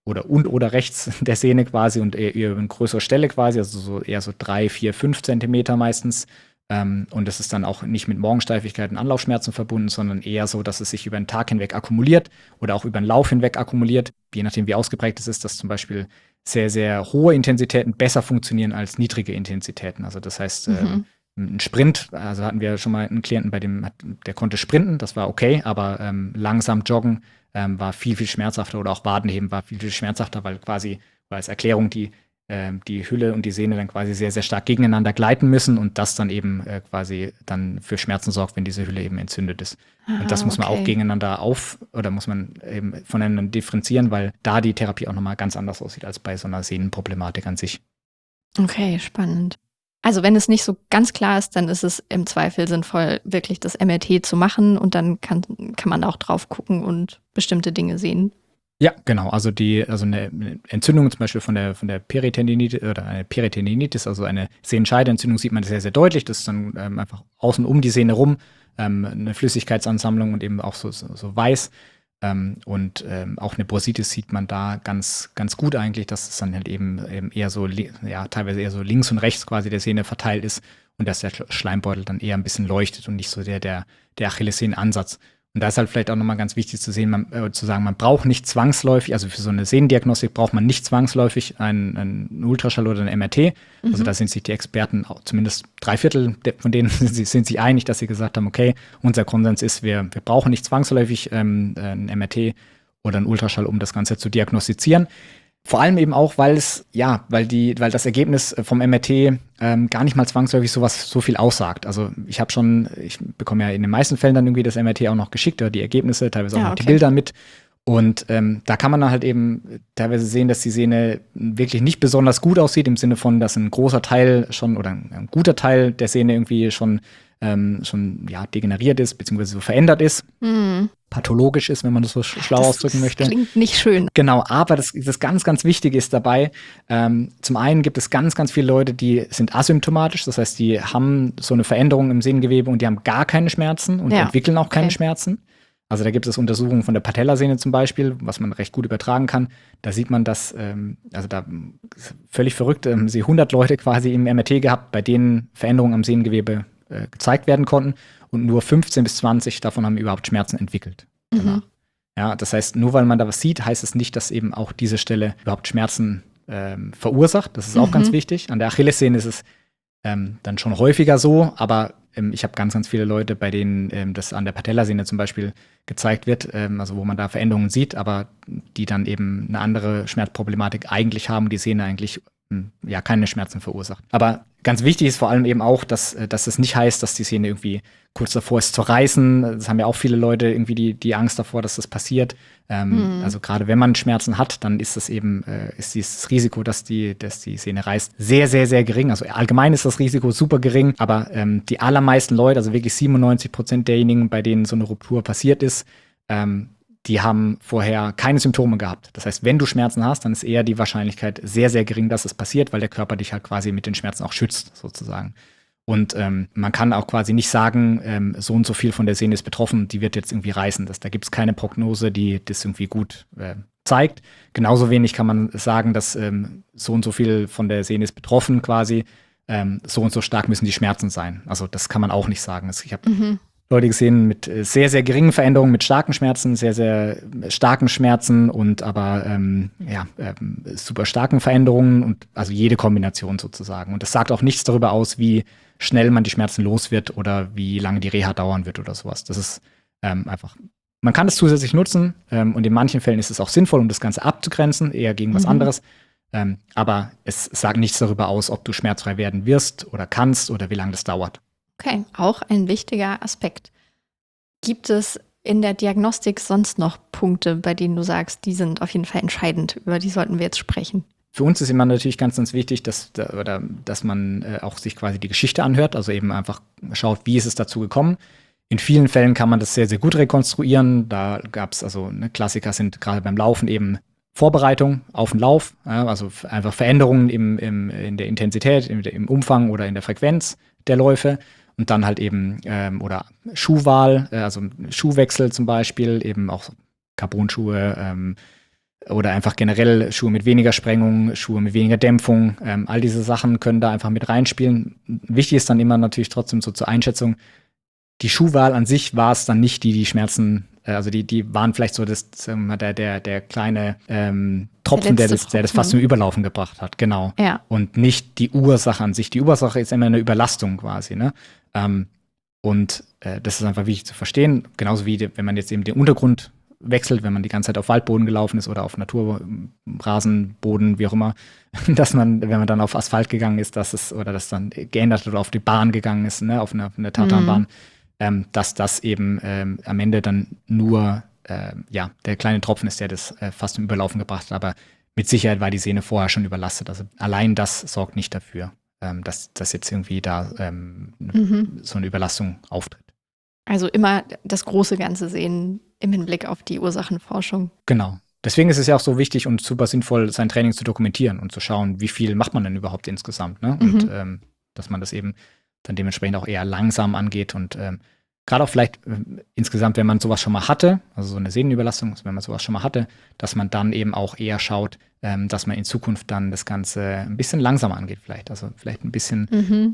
oder rechts der Sehne quasi und eher über eine größere Stelle quasi, also eher so 3, 4, 5 Zentimeter meistens. Und es ist dann auch nicht mit Morgensteifigkeit und Anlaufschmerzen verbunden, sondern eher so, dass es sich über den Tag hinweg akkumuliert oder auch über den Lauf hinweg akkumuliert, je nachdem, wie ausgeprägt es ist, dass zum Beispiel sehr, sehr hohe Intensitäten besser funktionieren als niedrige Intensitäten. Also das heißt, ein Sprint, also hatten wir schon mal einen Klienten, der konnte sprinten, das war okay, aber langsam joggen war viel, viel schmerzhafter oder auch Wadenheben war viel, viel schmerzhafter, weil quasi, als Erklärung die Hülle und die Sehne dann quasi sehr, sehr stark gegeneinander gleiten müssen und das dann eben quasi dann für Schmerzen sorgt, wenn diese Hülle eben entzündet ist. Und das muss man auch gegeneinander muss man eben voneinander differenzieren, weil da die Therapie auch nochmal ganz anders aussieht als bei so einer Sehnenproblematik an sich. Okay, spannend. Also wenn es nicht so ganz klar ist, dann ist es im Zweifel sinnvoll, wirklich das MRT zu machen und dann kann man auch drauf gucken und bestimmte Dinge sehen. Ja, genau. Also eine Entzündung zum Beispiel von der Peritendinitis oder eine Peritendinitis, also eine Sehenscheidenentzündung, sieht man sehr, sehr deutlich. Das ist dann einfach außen um die Sehne rum eine Flüssigkeitsansammlung und eben auch so weiß. Und auch eine Bursitis sieht man da ganz, ganz gut eigentlich, dass es dann halt eben eher so, teilweise eher so links und rechts quasi der Sehne verteilt ist und dass der Schleimbeutel dann eher ein bisschen leuchtet und nicht so der Achillessehnenansatz. Und da ist halt vielleicht auch nochmal ganz wichtig zu sehen, zu sagen, man braucht nicht zwangsläufig, also für so eine Sehnendiagnostik braucht man nicht zwangsläufig einen Ultraschall oder ein MRT. Also da sind sich die Experten, auch zumindest 3/4 von denen sind sich einig, dass sie gesagt haben, okay, unser Konsens ist, wir brauchen nicht zwangsläufig ein MRT oder einen Ultraschall, um das Ganze zu diagnostizieren. Vor allem eben auch, weil das Ergebnis vom MRT gar nicht mal zwangsläufig so viel aussagt. Also ich bekomme ja in den meisten Fällen dann irgendwie das MRT auch noch geschickt oder die Ergebnisse, teilweise auch noch die Bilder mit. Und da kann man dann halt eben teilweise sehen, dass die Sehne wirklich nicht besonders gut aussieht, im Sinne von, dass ein großer Teil schon oder ein guter Teil der Sehne irgendwie schon degeneriert ist, beziehungsweise so verändert ist. Pathologisch ist, wenn man das so schlau ausdrücken möchte. Das klingt nicht schön. Genau, aber das ganz, ganz Wichtige ist dabei, zum einen gibt es ganz, ganz viele Leute, die sind asymptomatisch, das heißt, die haben so eine Veränderung im Sehnengewebe und die haben gar keine Schmerzen und entwickeln auch keine Schmerzen. Also da gibt es Untersuchungen von der Patellasehne zum Beispiel, was man recht gut übertragen kann. Da sieht man, dass, völlig verrückt, sie 100 Leute quasi im MRT gehabt, bei denen Veränderungen am Sehnengewebe gezeigt werden konnten und nur 15 bis 20 davon haben überhaupt Schmerzen entwickelt. Ja, das heißt, nur weil man da was sieht, heißt es nicht, dass eben auch diese Stelle überhaupt Schmerzen verursacht. Das ist auch ganz wichtig. An der Achillessehne ist es dann schon häufiger so, aber ich habe ganz, ganz viele Leute, bei denen das an der Patellasehne zum Beispiel gezeigt wird, also wo man da Veränderungen sieht, aber die dann eben eine andere Schmerzproblematik eigentlich haben, die Sehne eigentlich keine Schmerzen verursacht. Aber ganz wichtig ist vor allem eben auch, dass es nicht heißt, dass die Sehne irgendwie kurz davor ist zu reißen. Das haben ja auch viele Leute irgendwie die Angst davor, dass das passiert. Also gerade wenn man Schmerzen hat, dann ist das eben, ist dieses Risiko, dass die Sehne reißt, sehr, sehr, sehr gering. Also allgemein ist das Risiko super gering, aber die allermeisten Leute, also wirklich 97% derjenigen, bei denen so eine Ruptur passiert ist, die haben vorher keine Symptome gehabt. Das heißt, wenn du Schmerzen hast, dann ist eher die Wahrscheinlichkeit sehr, sehr gering, dass es passiert, weil der Körper dich halt quasi mit den Schmerzen auch schützt, sozusagen. Und man kann auch quasi nicht sagen, so und so viel von der Sehne ist betroffen, die wird jetzt irgendwie reißen. Da gibt es keine Prognose, die das irgendwie gut zeigt. Genauso wenig kann man sagen, dass so und so viel von der Sehne ist betroffen quasi. So und so stark müssen die Schmerzen sein. Also das kann man auch nicht sagen. Ich habe Leute gesehen mit sehr, sehr geringen Veränderungen, mit starken Schmerzen, sehr, sehr starken Schmerzen und aber super starken Veränderungen und also jede Kombination sozusagen. Und das sagt auch nichts darüber aus, wie schnell man die Schmerzen los wird oder wie lange die Reha dauern wird oder sowas. Das ist einfach, man kann es zusätzlich nutzen und in manchen Fällen ist es auch sinnvoll, um das Ganze abzugrenzen, eher gegen was anderes. Aber es sagt nichts darüber aus, ob du schmerzfrei werden wirst oder kannst oder wie lange das dauert. Okay, auch ein wichtiger Aspekt. Gibt es in der Diagnostik sonst noch Punkte, bei denen du sagst, die sind auf jeden Fall entscheidend, über die sollten wir jetzt sprechen? Für uns ist immer natürlich ganz, ganz wichtig, dass man auch sich quasi die Geschichte anhört, also eben einfach schaut, wie ist es dazu gekommen. In vielen Fällen kann man das sehr, sehr gut rekonstruieren. Da gab es Klassiker sind gerade beim Laufen eben Vorbereitung auf den Lauf, also einfach Veränderungen in der Intensität, im Umfang oder in der Frequenz der Läufe. Und dann halt eben, oder Schuhwahl, also Schuhwechsel zum Beispiel, eben auch Carbonschuhe, oder einfach generell Schuhe mit weniger Sprengung, Schuhe mit weniger Dämpfung. All diese Sachen können da einfach mit reinspielen. Wichtig ist dann immer natürlich trotzdem so zur Einschätzung, die Schuhwahl an sich war es dann nicht, die Schmerzen, also die waren vielleicht so der kleine Tropfen, der das fast zum Überlaufen gebracht hat, genau. Ja. Und nicht die Ursache an sich. Die Ursache ist immer eine Überlastung quasi, ne? Das ist einfach wichtig zu verstehen, genauso wie wenn man jetzt eben den Untergrund wechselt, wenn man die ganze Zeit auf Waldboden gelaufen ist oder auf Naturrasenboden, wie auch immer, dass man, wenn man dann auf Asphalt gegangen ist, das dann geändert hat oder auf die Bahn gegangen ist, ne, auf eine Tatanbahn, dass das eben am Ende dann nur der kleine Tropfen ist, der das fast zum Überlaufen gebracht hat. Aber mit Sicherheit war die Sehne vorher schon überlastet. Also allein das sorgt nicht dafür, dass jetzt irgendwie da so eine Überlastung auftritt. Also immer das große Ganze sehen im Hinblick auf die Ursachenforschung. Genau. Deswegen ist es ja auch so wichtig und super sinnvoll, sein Training zu dokumentieren und zu schauen, wie viel macht man denn überhaupt insgesamt, ne? Und dass man das eben dann dementsprechend auch eher langsam angeht und gerade auch vielleicht insgesamt, wenn man sowas schon mal hatte, also so eine Sehnenüberlastung, wenn man sowas schon mal hatte, dass man dann eben auch eher schaut, dass man in Zukunft dann das Ganze ein bisschen langsamer angeht vielleicht. Also vielleicht ein bisschen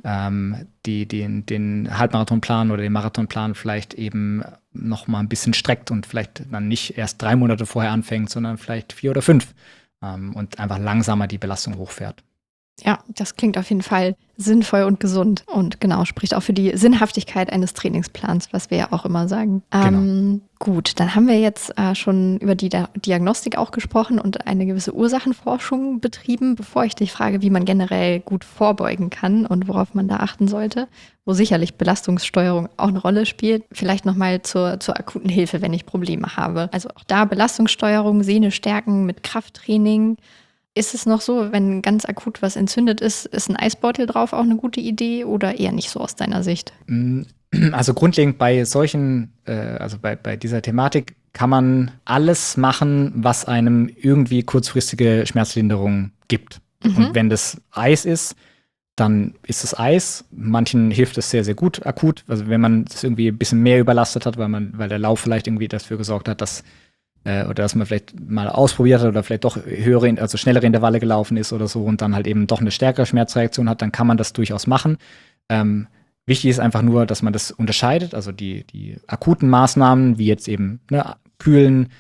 den Halbmarathonplan oder den Marathonplan vielleicht eben noch mal ein bisschen streckt und vielleicht dann nicht erst 3 Monate vorher anfängt, sondern vielleicht 4 oder 5 und einfach langsamer die Belastung hochfährt. Ja, das klingt auf jeden Fall sinnvoll und gesund und genau, spricht auch für die Sinnhaftigkeit eines Trainingsplans, was wir ja auch immer sagen. Genau. Gut, dann haben wir jetzt schon über die Diagnostik auch gesprochen und eine gewisse Ursachenforschung betrieben. Bevor ich dich frage, wie man generell gut vorbeugen kann und worauf man da achten sollte, wo sicherlich Belastungssteuerung auch eine Rolle spielt, vielleicht nochmal zur akuten Hilfe, wenn ich Probleme habe. Also auch da Belastungssteuerung, Sehne stärken mit Krafttraining. Ist es noch so, wenn ganz akut was entzündet ist ein Eisbeutel drauf auch eine gute Idee oder eher nicht so aus deiner Sicht? Also grundlegend bei solchen, also bei dieser Thematik kann man alles machen, was einem irgendwie kurzfristige Schmerzlinderung gibt. Und wenn das Eis ist, dann ist es Eis. Manchen hilft es sehr, sehr gut akut. Also wenn man es irgendwie ein bisschen mehr überlastet hat, weil der Lauf vielleicht irgendwie dafür gesorgt hat, dass man vielleicht mal ausprobiert hat oder vielleicht doch schnellere Intervalle gelaufen ist oder so und dann halt eben doch eine stärkere Schmerzreaktion hat, dann kann man das durchaus machen. Wichtig ist einfach nur, dass man das unterscheidet, also die akuten Maßnahmen, wie jetzt eben kühlen,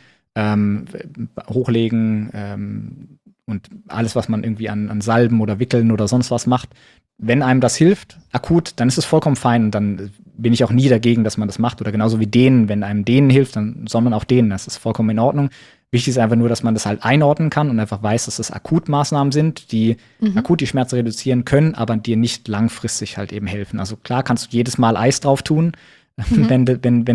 hochlegen und alles, was man irgendwie an Salben oder Wickeln oder sonst was macht. Wenn einem das hilft, akut, dann ist es vollkommen fein. Dann bin ich auch nie dagegen, dass man das macht. Oder genauso wie dehnen. Wenn einem dehnen hilft, dann soll man auch dehnen. Das ist vollkommen in Ordnung. Wichtig ist einfach nur, dass man das halt einordnen kann und einfach weiß, dass das Akutmaßnahmen sind, die akut die Schmerzen reduzieren können, aber dir nicht langfristig halt eben helfen. Also klar kannst du jedes Mal Eis drauf tun, wenn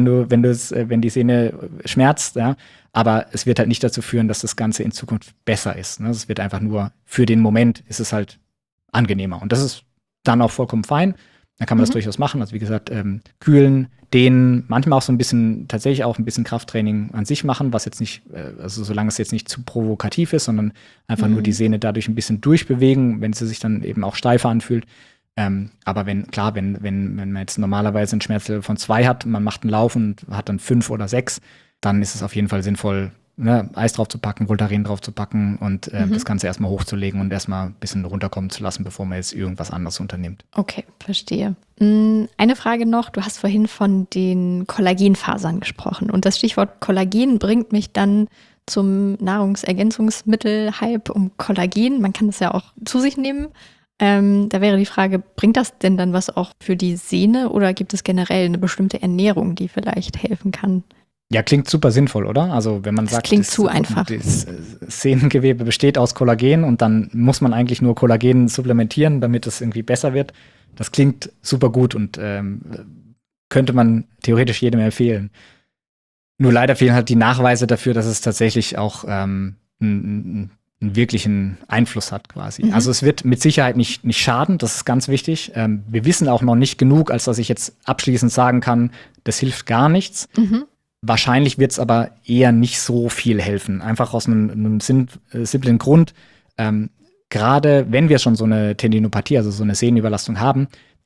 die Sehne schmerzt, ja. Aber es wird halt nicht dazu führen, dass das Ganze in Zukunft besser ist. Ne? Es wird einfach nur, für den Moment ist es halt angenehmer. Und das ist dann auch vollkommen fein. Dann kann man das durchaus machen. Also wie gesagt, kühlen, dehnen, manchmal auch so ein bisschen, tatsächlich auch ein bisschen Krafttraining an sich machen, was jetzt nicht, also solange es jetzt nicht zu provokativ ist, sondern einfach nur die Sehne dadurch ein bisschen durchbewegen, wenn sie sich dann eben auch steifer anfühlt. Aber wenn man jetzt normalerweise ein Schmerzlevel von 2 hat, man macht einen Lauf und hat dann 5 oder 6, dann ist es auf jeden Fall sinnvoll, Eis drauf zu packen, Voltaren drauf zu packen und das Ganze erstmal hochzulegen und erstmal ein bisschen runterkommen zu lassen, bevor man jetzt irgendwas anderes unternimmt. Okay, verstehe. Eine Frage noch, du hast vorhin von den Kollagenfasern gesprochen und das Stichwort Kollagen bringt mich dann zum Nahrungsergänzungsmittel-Hype um Kollagen. Man kann das ja auch zu sich nehmen. Da wäre die Frage, bringt das denn dann was auch für die Sehne oder gibt es generell eine bestimmte Ernährung, die vielleicht helfen kann? Ja, klingt super sinnvoll, oder? Also wenn man das sagt, klingt zu einfach. Das Sehnengewebe besteht aus Kollagen und dann muss man eigentlich nur Kollagen supplementieren, damit es irgendwie besser wird. Das klingt super gut und könnte man theoretisch jedem empfehlen. Nur leider fehlen halt die Nachweise dafür, dass es tatsächlich auch einen wirklichen Einfluss hat quasi. Also es wird mit Sicherheit nicht schaden, das ist ganz wichtig. Wir wissen auch noch nicht genug, als dass ich jetzt abschließend sagen kann, das hilft gar nichts. Wahrscheinlich wird es aber eher nicht so viel helfen. Einfach aus einem simplen Grund. Gerade wenn wir schon so eine Tendinopathie, also so eine Sehnenüberlastung haben, dann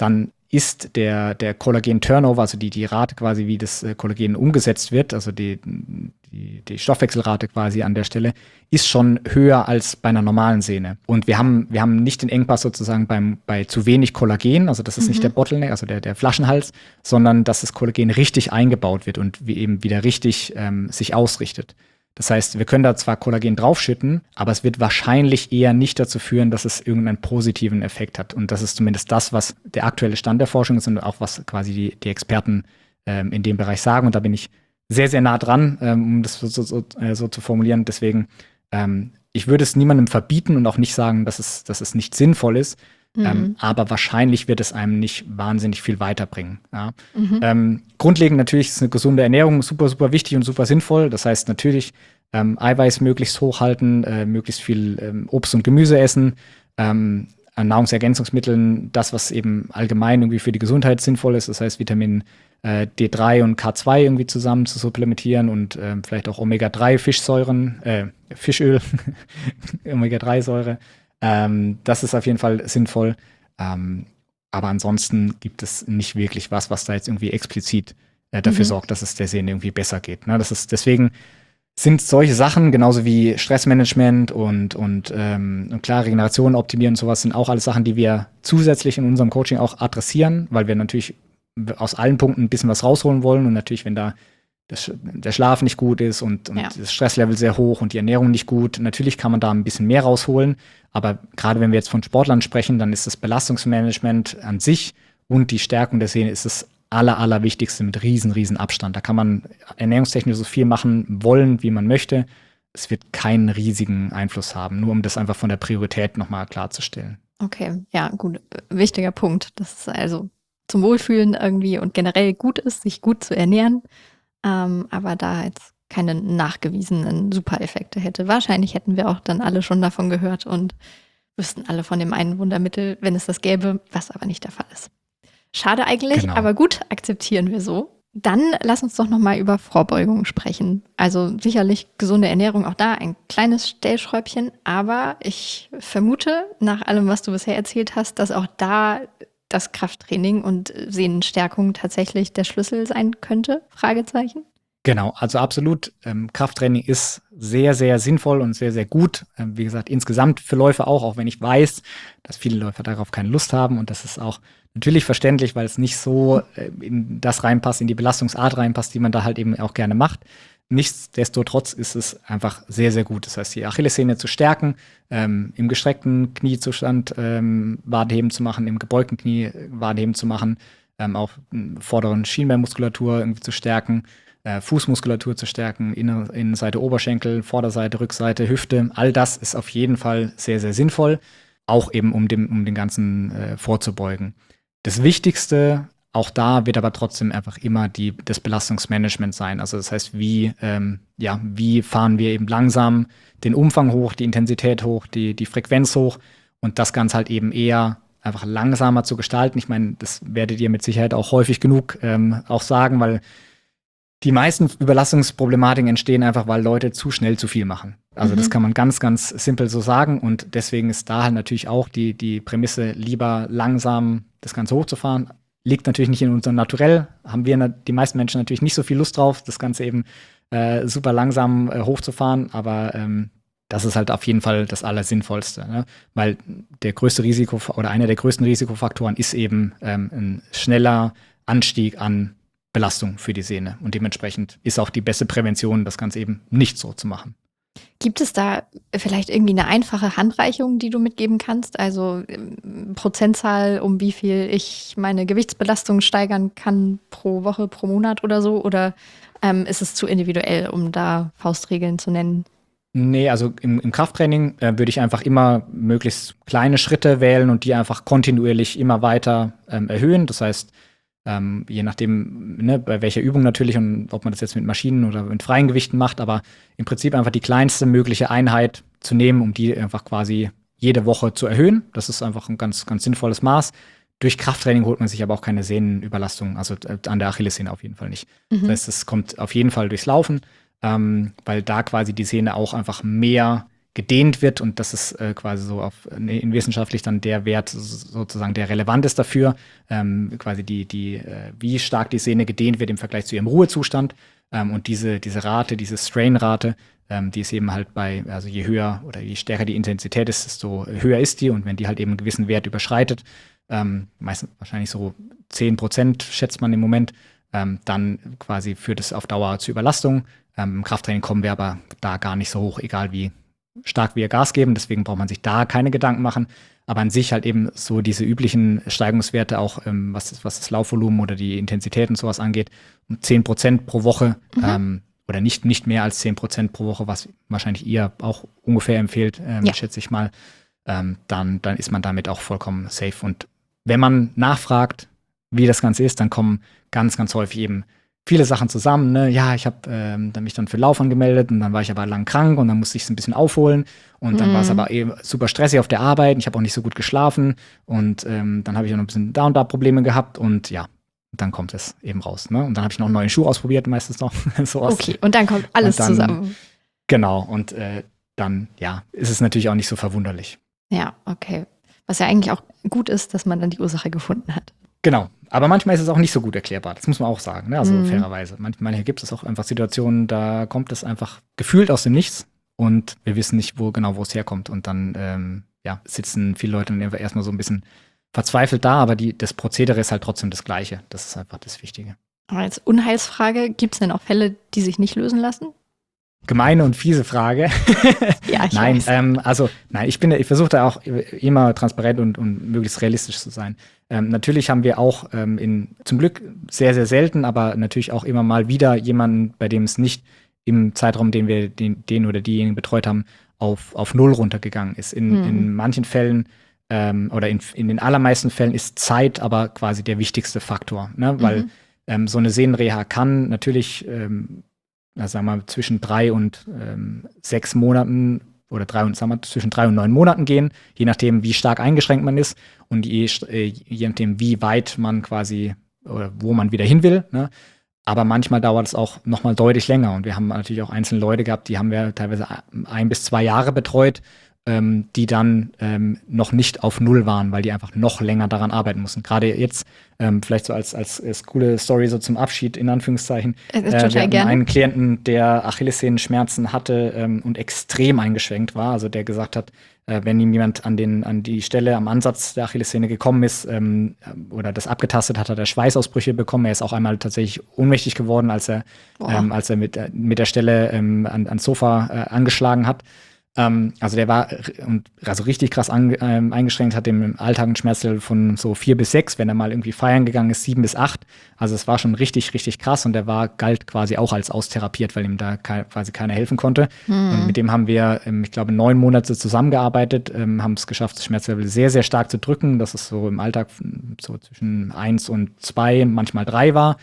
ist der Kollagen-Turnover, also die Rate quasi, wie das Kollagen umgesetzt wird, also die Stoffwechselrate quasi an der Stelle, ist schon höher als bei einer normalen Sehne. Und wir haben nicht den Engpass sozusagen bei zu wenig Kollagen, also das ist nicht der Bottleneck, also der Flaschenhals, sondern dass das Kollagen richtig eingebaut wird und wie eben wieder richtig sich ausrichtet. Das heißt, wir können da zwar Kollagen draufschütten, aber es wird wahrscheinlich eher nicht dazu führen, dass es irgendeinen positiven Effekt hat. Und das ist zumindest das, was der aktuelle Stand der Forschung ist und auch was quasi die Experten in dem Bereich sagen. Und da bin ich sehr, sehr nah dran, um das so zu formulieren. Deswegen, ich würde es niemandem verbieten und auch nicht sagen, dass es nicht sinnvoll ist. Aber wahrscheinlich wird es einem nicht wahnsinnig viel weiterbringen. Ja. Grundlegend natürlich ist eine gesunde Ernährung super, super wichtig und super sinnvoll. Das heißt natürlich Eiweiß möglichst hochhalten, möglichst viel Obst und Gemüse essen, an Nahrungsergänzungsmitteln das, was eben allgemein irgendwie für die Gesundheit sinnvoll ist. Das heißt Vitamin D3 und K2 irgendwie zusammen zu supplementieren und vielleicht auch Omega-3 Fischöl, Omega-3-Säure. Das ist auf jeden Fall sinnvoll. Aber ansonsten gibt es nicht wirklich was da jetzt irgendwie explizit dafür sorgt, dass es der Sehne irgendwie besser geht. Ne? Deswegen sind solche Sachen, genauso wie Stressmanagement und klar, Regeneration optimieren und sowas, sind auch alles Sachen, die wir zusätzlich in unserem Coaching auch adressieren, weil wir natürlich aus allen Punkten ein bisschen was rausholen wollen. Und natürlich, wenn da der Schlaf nicht gut ist und das Stresslevel sehr hoch und die Ernährung nicht gut. Natürlich kann man da ein bisschen mehr rausholen, aber gerade wenn wir jetzt von Sportlern sprechen, dann ist das Belastungsmanagement an sich und die Stärkung der Sehne ist das Allerwichtigste mit riesen Abstand. Da kann man ernährungstechnisch so viel machen wollen, wie man möchte. Es wird keinen riesigen Einfluss haben, nur um das einfach von der Priorität nochmal klarzustellen. Okay, ja, gut. Wichtiger Punkt, dass es also zum Wohlfühlen irgendwie und generell gut ist, sich gut zu ernähren. Aber da jetzt keine nachgewiesenen Supereffekte hätte. Wahrscheinlich hätten wir auch dann alle schon davon gehört und wüssten alle von dem einen Wundermittel, wenn es das gäbe, was aber nicht der Fall ist. Schade eigentlich, Genau. Aber gut, akzeptieren wir so. Dann lass uns doch nochmal über Vorbeugung sprechen. Also sicherlich gesunde Ernährung, auch da ein kleines Stellschräubchen, aber ich vermute, nach allem, was du bisher erzählt hast, dass auch da das Krafttraining und Sehnenstärkung tatsächlich der Schlüssel sein könnte? Fragezeichen. Genau, also absolut. Krafttraining ist sehr, sehr sinnvoll und sehr, sehr gut. Wie gesagt, insgesamt für Läufer auch wenn ich weiß, dass viele Läufer darauf keine Lust haben. Und das ist auch natürlich verständlich, weil es nicht so in das reinpasst, in die Belastungsart reinpasst, die man da halt eben auch gerne macht. Nichtsdestotrotz ist es einfach sehr, sehr gut. Das heißt, die Achillessehne zu stärken, im gestreckten Kniezustand Wadeheben zu machen, im gebeugten Knie Wadeheben zu machen, auch vorderen Schienbeinmuskulatur irgendwie zu stärken, Fußmuskulatur zu stärken, Innenseite Oberschenkel, Vorderseite, Rückseite, Hüfte. All das ist auf jeden Fall sehr, sehr sinnvoll, auch eben um den Ganzen vorzubeugen. Das Wichtigste auch da wird aber trotzdem einfach immer das Belastungsmanagement sein. Also das heißt, wie fahren wir eben langsam den Umfang hoch, die Intensität hoch, die Frequenz hoch und das Ganze halt eben eher einfach langsamer zu gestalten. Ich meine, das werdet ihr mit Sicherheit auch häufig genug auch sagen, weil die meisten Überlastungsproblematiken entstehen einfach, weil Leute zu schnell zu viel machen. Also das kann man ganz, ganz simpel so sagen und deswegen ist da halt natürlich auch die Prämisse, lieber langsam das Ganze hochzufahren. Liegt natürlich nicht in unserem Naturell, haben wir die meisten Menschen natürlich nicht so viel Lust drauf, das Ganze eben super langsam hochzufahren, aber das ist halt auf jeden Fall das Allersinnvollste, ne? Weil der größte Risiko oder einer der größten Risikofaktoren ist eben ein schneller Anstieg an Belastung für die Sehne und dementsprechend ist auch die beste Prävention, das Ganze eben nicht so zu machen. Gibt es da vielleicht irgendwie eine einfache Handreichung, die du mitgeben kannst? Also Prozentzahl, um wie viel ich meine Gewichtsbelastung steigern kann pro Woche, pro Monat oder so? Oder ist es zu individuell, um da Faustregeln zu nennen? Nee, also im Krafttraining würde ich einfach immer möglichst kleine Schritte wählen und die einfach kontinuierlich immer weiter erhöhen. Das heißt, je nachdem, ne, bei welcher Übung natürlich und ob man das jetzt mit Maschinen oder mit freien Gewichten macht, aber im Prinzip einfach die kleinste mögliche Einheit zu nehmen, um die einfach quasi jede Woche zu erhöhen. Das ist einfach ein ganz, ganz sinnvolles Maß. Durch Krafttraining holt man sich aber auch keine Sehnenüberlastung, also an der Achillessehne auf jeden Fall nicht. Das heißt, es kommt auf jeden Fall durchs Laufen, weil da quasi die Sehne auch einfach mehr gedehnt wird und das ist quasi so in wissenschaftlich dann der Wert sozusagen, der relevant ist dafür, quasi wie stark die Sehne gedehnt wird im Vergleich zu ihrem Ruhezustand. Und diese Rate, diese Strain-Rate, die ist eben halt also je höher oder je stärker die Intensität ist, desto höher ist die. Und wenn die halt eben einen gewissen Wert überschreitet, meistens wahrscheinlich so 10% schätzt man im Moment, dann quasi führt es auf Dauer zu Überlastung. Im Krafttraining kommen wir aber da gar nicht so hoch, egal wie stark wir Gas geben. Deswegen braucht man sich da keine Gedanken machen. Aber an sich halt eben so diese üblichen Steigungswerte, auch was das Laufvolumen oder die Intensität und sowas angeht, um 10% pro Woche oder nicht mehr als 10% pro Woche, was wahrscheinlich ihr auch ungefähr empfehlt, schätze ich mal, dann ist man damit auch vollkommen safe. Und wenn man nachfragt, wie das Ganze ist, dann kommen ganz, ganz häufig eben viele Sachen zusammen. Ne? Ja, ich habe mich dann für Lauf angemeldet und dann war ich aber lang krank und dann musste ich es ein bisschen aufholen. Und dann war es aber eben super stressig auf der Arbeit. Ich habe auch nicht so gut geschlafen und dann habe ich auch noch ein bisschen da und da Probleme gehabt und ja, dann kommt es eben raus. Ne? Und dann habe ich noch einen neuen Schuh ausprobiert, meistens noch. Okay, und dann kommt alles zusammen. Genau, und dann ist es natürlich auch nicht so verwunderlich. Ja, okay. Was ja eigentlich auch gut ist, dass man dann die Ursache gefunden hat. Genau, aber manchmal ist es auch nicht so gut erklärbar, das muss man auch sagen, ne? Also fairerweise. Manchmal gibt es auch einfach Situationen, da kommt es einfach gefühlt aus dem Nichts und wir wissen nicht, wo es herkommt. Und dann sitzen viele Leute dann erstmal so ein bisschen verzweifelt da, aber das Prozedere ist halt trotzdem das Gleiche. Das ist einfach das Wichtige. Aber als Unheilsfrage, gibt es denn auch Fälle, die sich nicht lösen lassen? Gemeine und fiese Frage. Ja, ich weiß. Ich versuche da auch immer transparent und möglichst realistisch zu sein. Natürlich haben wir auch zum Glück sehr, sehr selten, aber natürlich auch immer mal wieder jemanden, bei dem es nicht im Zeitraum, den wir den oder diejenigen betreut haben, auf Null runtergegangen ist. In manchen Fällen oder in den allermeisten Fällen ist Zeit aber quasi der wichtigste Faktor, ne? Weil so eine Sehnenreha kann natürlich sagen wir mal, zwischen 3 und 6 Monaten oder zwischen 3 und 9 Monaten gehen, je nachdem, wie stark eingeschränkt man ist und je nachdem, wie weit man quasi oder wo man wieder hin will. Ne? Aber manchmal dauert es auch noch mal deutlich länger. Und wir haben natürlich auch einzelne Leute gehabt, die haben wir teilweise 1 bis 2 Jahre betreut, die dann noch nicht auf Null waren, weil die einfach noch länger daran arbeiten mussten. Gerade jetzt, vielleicht so als coole Story so zum Abschied, in Anführungszeichen. Wir hatten einen Klienten, der Achillessehenschmerzen hatte und extrem eingeschränkt war. Also der gesagt hat, wenn ihm jemand an die Stelle am Ansatz der Achillessehne gekommen ist oder das abgetastet hat, hat er Schweißausbrüche bekommen. Er ist auch einmal tatsächlich ohnmächtig geworden, als er mit der Stelle ans Sofa angeschlagen hat. Also der war richtig krass eingeschränkt, hat im Alltag einen Schmerzlevel von so 4 bis 6, wenn er mal irgendwie feiern gegangen ist, 7 bis 8. Also es war schon richtig, richtig krass und der galt quasi auch als austherapiert, weil ihm da quasi keiner helfen konnte. Und mit dem haben wir, ich glaube, 9 Monate zusammengearbeitet, haben es geschafft, das Schmerzlevel sehr, sehr stark zu drücken, dass es so im Alltag so zwischen 1 und 2, manchmal 3 war.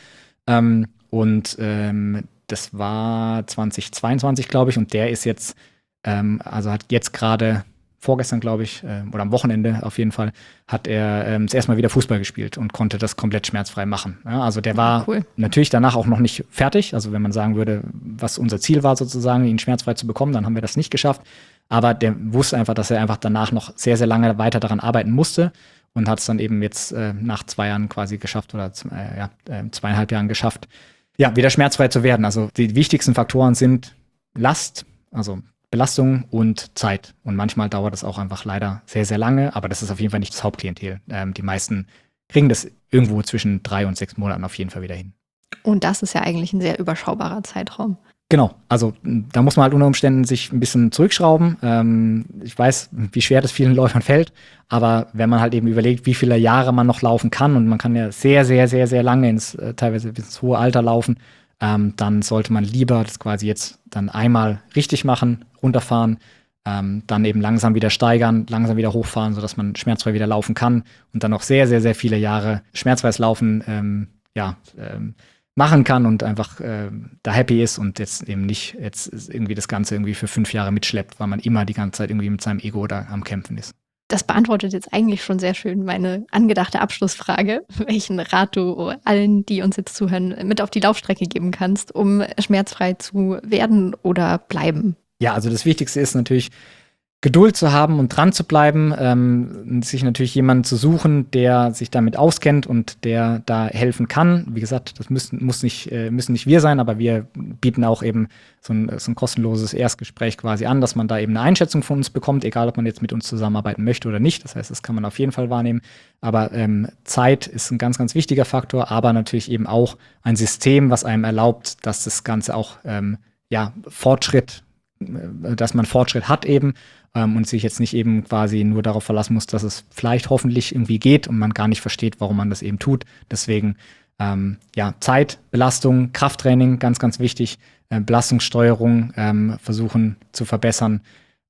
Das war 2022, glaube ich, und der ist jetzt hat jetzt gerade vorgestern, glaube ich, oder am Wochenende auf jeden Fall, hat er das erste Mal wieder Fußball gespielt und konnte das komplett schmerzfrei machen. Ja, also der war natürlich danach auch noch nicht fertig. Also wenn man sagen würde, was unser Ziel war sozusagen, ihn schmerzfrei zu bekommen, dann haben wir das nicht geschafft. Aber der wusste einfach, dass er einfach danach noch sehr, sehr lange weiter daran arbeiten musste und hat es dann eben jetzt nach 2 Jahren quasi geschafft oder 2,5 Jahren geschafft, wieder schmerzfrei zu werden. Also die wichtigsten Faktoren sind Last, also Belastung und Zeit. Und manchmal dauert es auch einfach leider sehr, sehr lange, aber das ist auf jeden Fall nicht das Hauptklientel. Die meisten kriegen das irgendwo zwischen 3 und 6 Monaten auf jeden Fall wieder hin. Und das ist ja eigentlich ein sehr überschaubarer Zeitraum. Genau, also da muss man halt unter Umständen sich ein bisschen zurückschrauben. Ich weiß, wie schwer das vielen Läufern fällt, aber wenn man halt eben überlegt, wie viele Jahre man noch laufen kann und man kann ja sehr, sehr, sehr, sehr lange teilweise bis ins hohe Alter laufen, dann sollte man lieber das quasi jetzt dann einmal richtig machen, runterfahren, dann eben langsam wieder steigern, langsam wieder hochfahren, sodass man schmerzfrei wieder laufen kann und dann noch sehr, sehr, sehr viele Jahre schmerzfreies Laufen machen kann und einfach da happy ist und jetzt eben nicht jetzt irgendwie das Ganze irgendwie für 5 Jahre mitschleppt, weil man immer die ganze Zeit irgendwie mit seinem Ego da am Kämpfen ist. Das beantwortet jetzt eigentlich schon sehr schön meine angedachte Abschlussfrage, welchen Rat du allen, die uns jetzt zuhören, mit auf die Laufstrecke geben kannst, um schmerzfrei zu werden oder bleiben. Ja, also das Wichtigste ist natürlich, Geduld zu haben und dran zu bleiben, sich natürlich jemanden zu suchen, der sich damit auskennt und der da helfen kann. Wie gesagt, das müssen nicht wir sein, aber wir bieten auch eben so ein kostenloses Erstgespräch quasi an, dass man da eben eine Einschätzung von uns bekommt, egal ob man jetzt mit uns zusammenarbeiten möchte oder nicht. Das heißt, das kann man auf jeden Fall wahrnehmen. Aber Zeit ist ein ganz, ganz wichtiger Faktor, aber natürlich eben auch ein System, was einem erlaubt, dass das Ganze auch dass man Fortschritt hat eben und sich jetzt nicht eben quasi nur darauf verlassen muss, dass es vielleicht hoffentlich irgendwie geht und man gar nicht versteht, warum man das eben tut. Deswegen Zeit, Belastung, Krafttraining, ganz, ganz wichtig, Belastungssteuerung versuchen zu verbessern.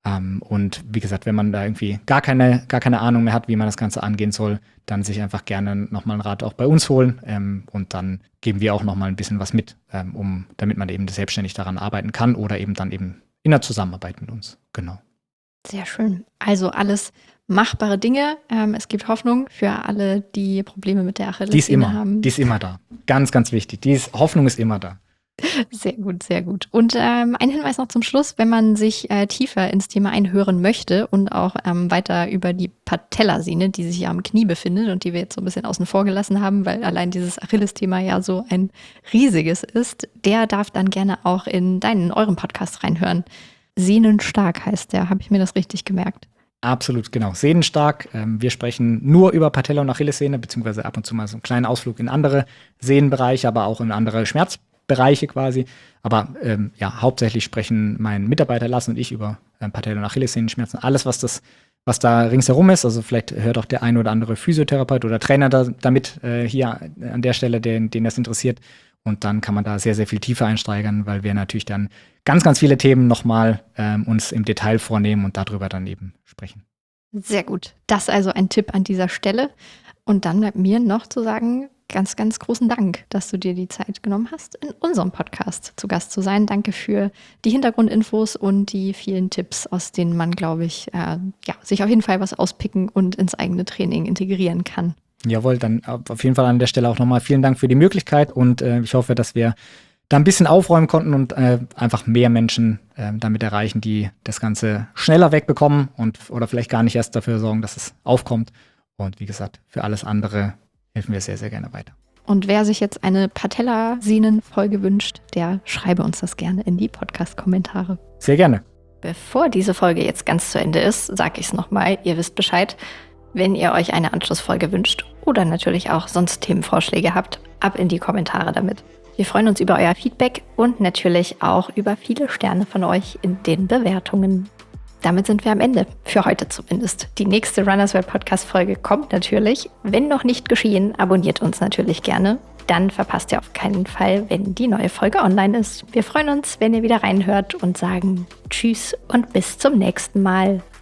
Und wie gesagt, wenn man da irgendwie gar keine Ahnung mehr hat, wie man das Ganze angehen soll, dann sich einfach gerne nochmal einen Rat auch bei uns holen. Und dann geben wir auch nochmal ein bisschen was mit, damit man eben selbstständig daran arbeiten kann oder eben dann eben in der Zusammenarbeit mit uns. Genau. Sehr schön. Also alles machbare Dinge. Es gibt Hoffnung für alle, die Probleme mit der Achillessehne haben. Die ist immer da. Ganz, ganz wichtig. Hoffnung ist immer da. Sehr gut, sehr gut. Und ein Hinweis noch zum Schluss, wenn man sich tiefer ins Thema einhören möchte und auch weiter über die Patellasehne, die sich ja am Knie befindet und die wir jetzt so ein bisschen außen vor gelassen haben, weil allein dieses Achilles-Thema ja so ein riesiges ist, der darf dann gerne auch in eurem Podcast reinhören. Sehnenstark heißt der, habe ich mir das richtig gemerkt? Absolut, genau. Sehnenstark. Wir sprechen nur über Patella- und Achillessehne, beziehungsweise ab und zu mal so einen kleinen Ausflug in andere Sehnenbereiche, aber auch in andere Schmerzbereiche quasi. Aber hauptsächlich sprechen mein Mitarbeiter Lars und ich über Patella- und Achillessehnenschmerzen. Alles, was da ringsherum ist. Also vielleicht hört auch der ein oder andere Physiotherapeut oder Trainer damit hier an der Stelle, den das interessiert. Und dann kann man da sehr, sehr viel tiefer einsteigern, weil wir natürlich dann ganz, ganz viele Themen nochmal uns im Detail vornehmen und darüber dann eben sprechen. Sehr gut. Das also ein Tipp an dieser Stelle. Und dann bleibt mir noch zu sagen, ganz, ganz großen Dank, dass du dir die Zeit genommen hast, in unserem Podcast zu Gast zu sein. Danke für die Hintergrundinfos und die vielen Tipps, aus denen man, glaube ich, sich auf jeden Fall was auspicken und ins eigene Training integrieren kann. Jawohl, dann auf jeden Fall an der Stelle auch nochmal vielen Dank für die Möglichkeit und ich hoffe, dass wir da ein bisschen aufräumen konnten und einfach mehr Menschen damit erreichen, die das Ganze schneller wegbekommen oder vielleicht gar nicht erst dafür sorgen, dass es aufkommt. Und wie gesagt, für alles andere helfen wir sehr, sehr gerne weiter. Und wer sich jetzt eine Patellasehnen-Folge wünscht, der schreibe uns das gerne in die Podcast-Kommentare. Sehr gerne. Bevor diese Folge jetzt ganz zu Ende ist, sage ich es nochmal, ihr wisst Bescheid. Wenn ihr euch eine Anschlussfolge wünscht oder natürlich auch sonst Themenvorschläge habt, ab in die Kommentare damit. Wir freuen uns über euer Feedback und natürlich auch über viele Sterne von euch in den Bewertungen. Damit sind wir am Ende, für heute zumindest. Die nächste Runners World Podcast-Folge kommt natürlich. Wenn noch nicht geschehen, abonniert uns natürlich gerne. Dann verpasst ihr auf keinen Fall, wenn die neue Folge online ist. Wir freuen uns, wenn ihr wieder reinhört und sagen Tschüss und bis zum nächsten Mal.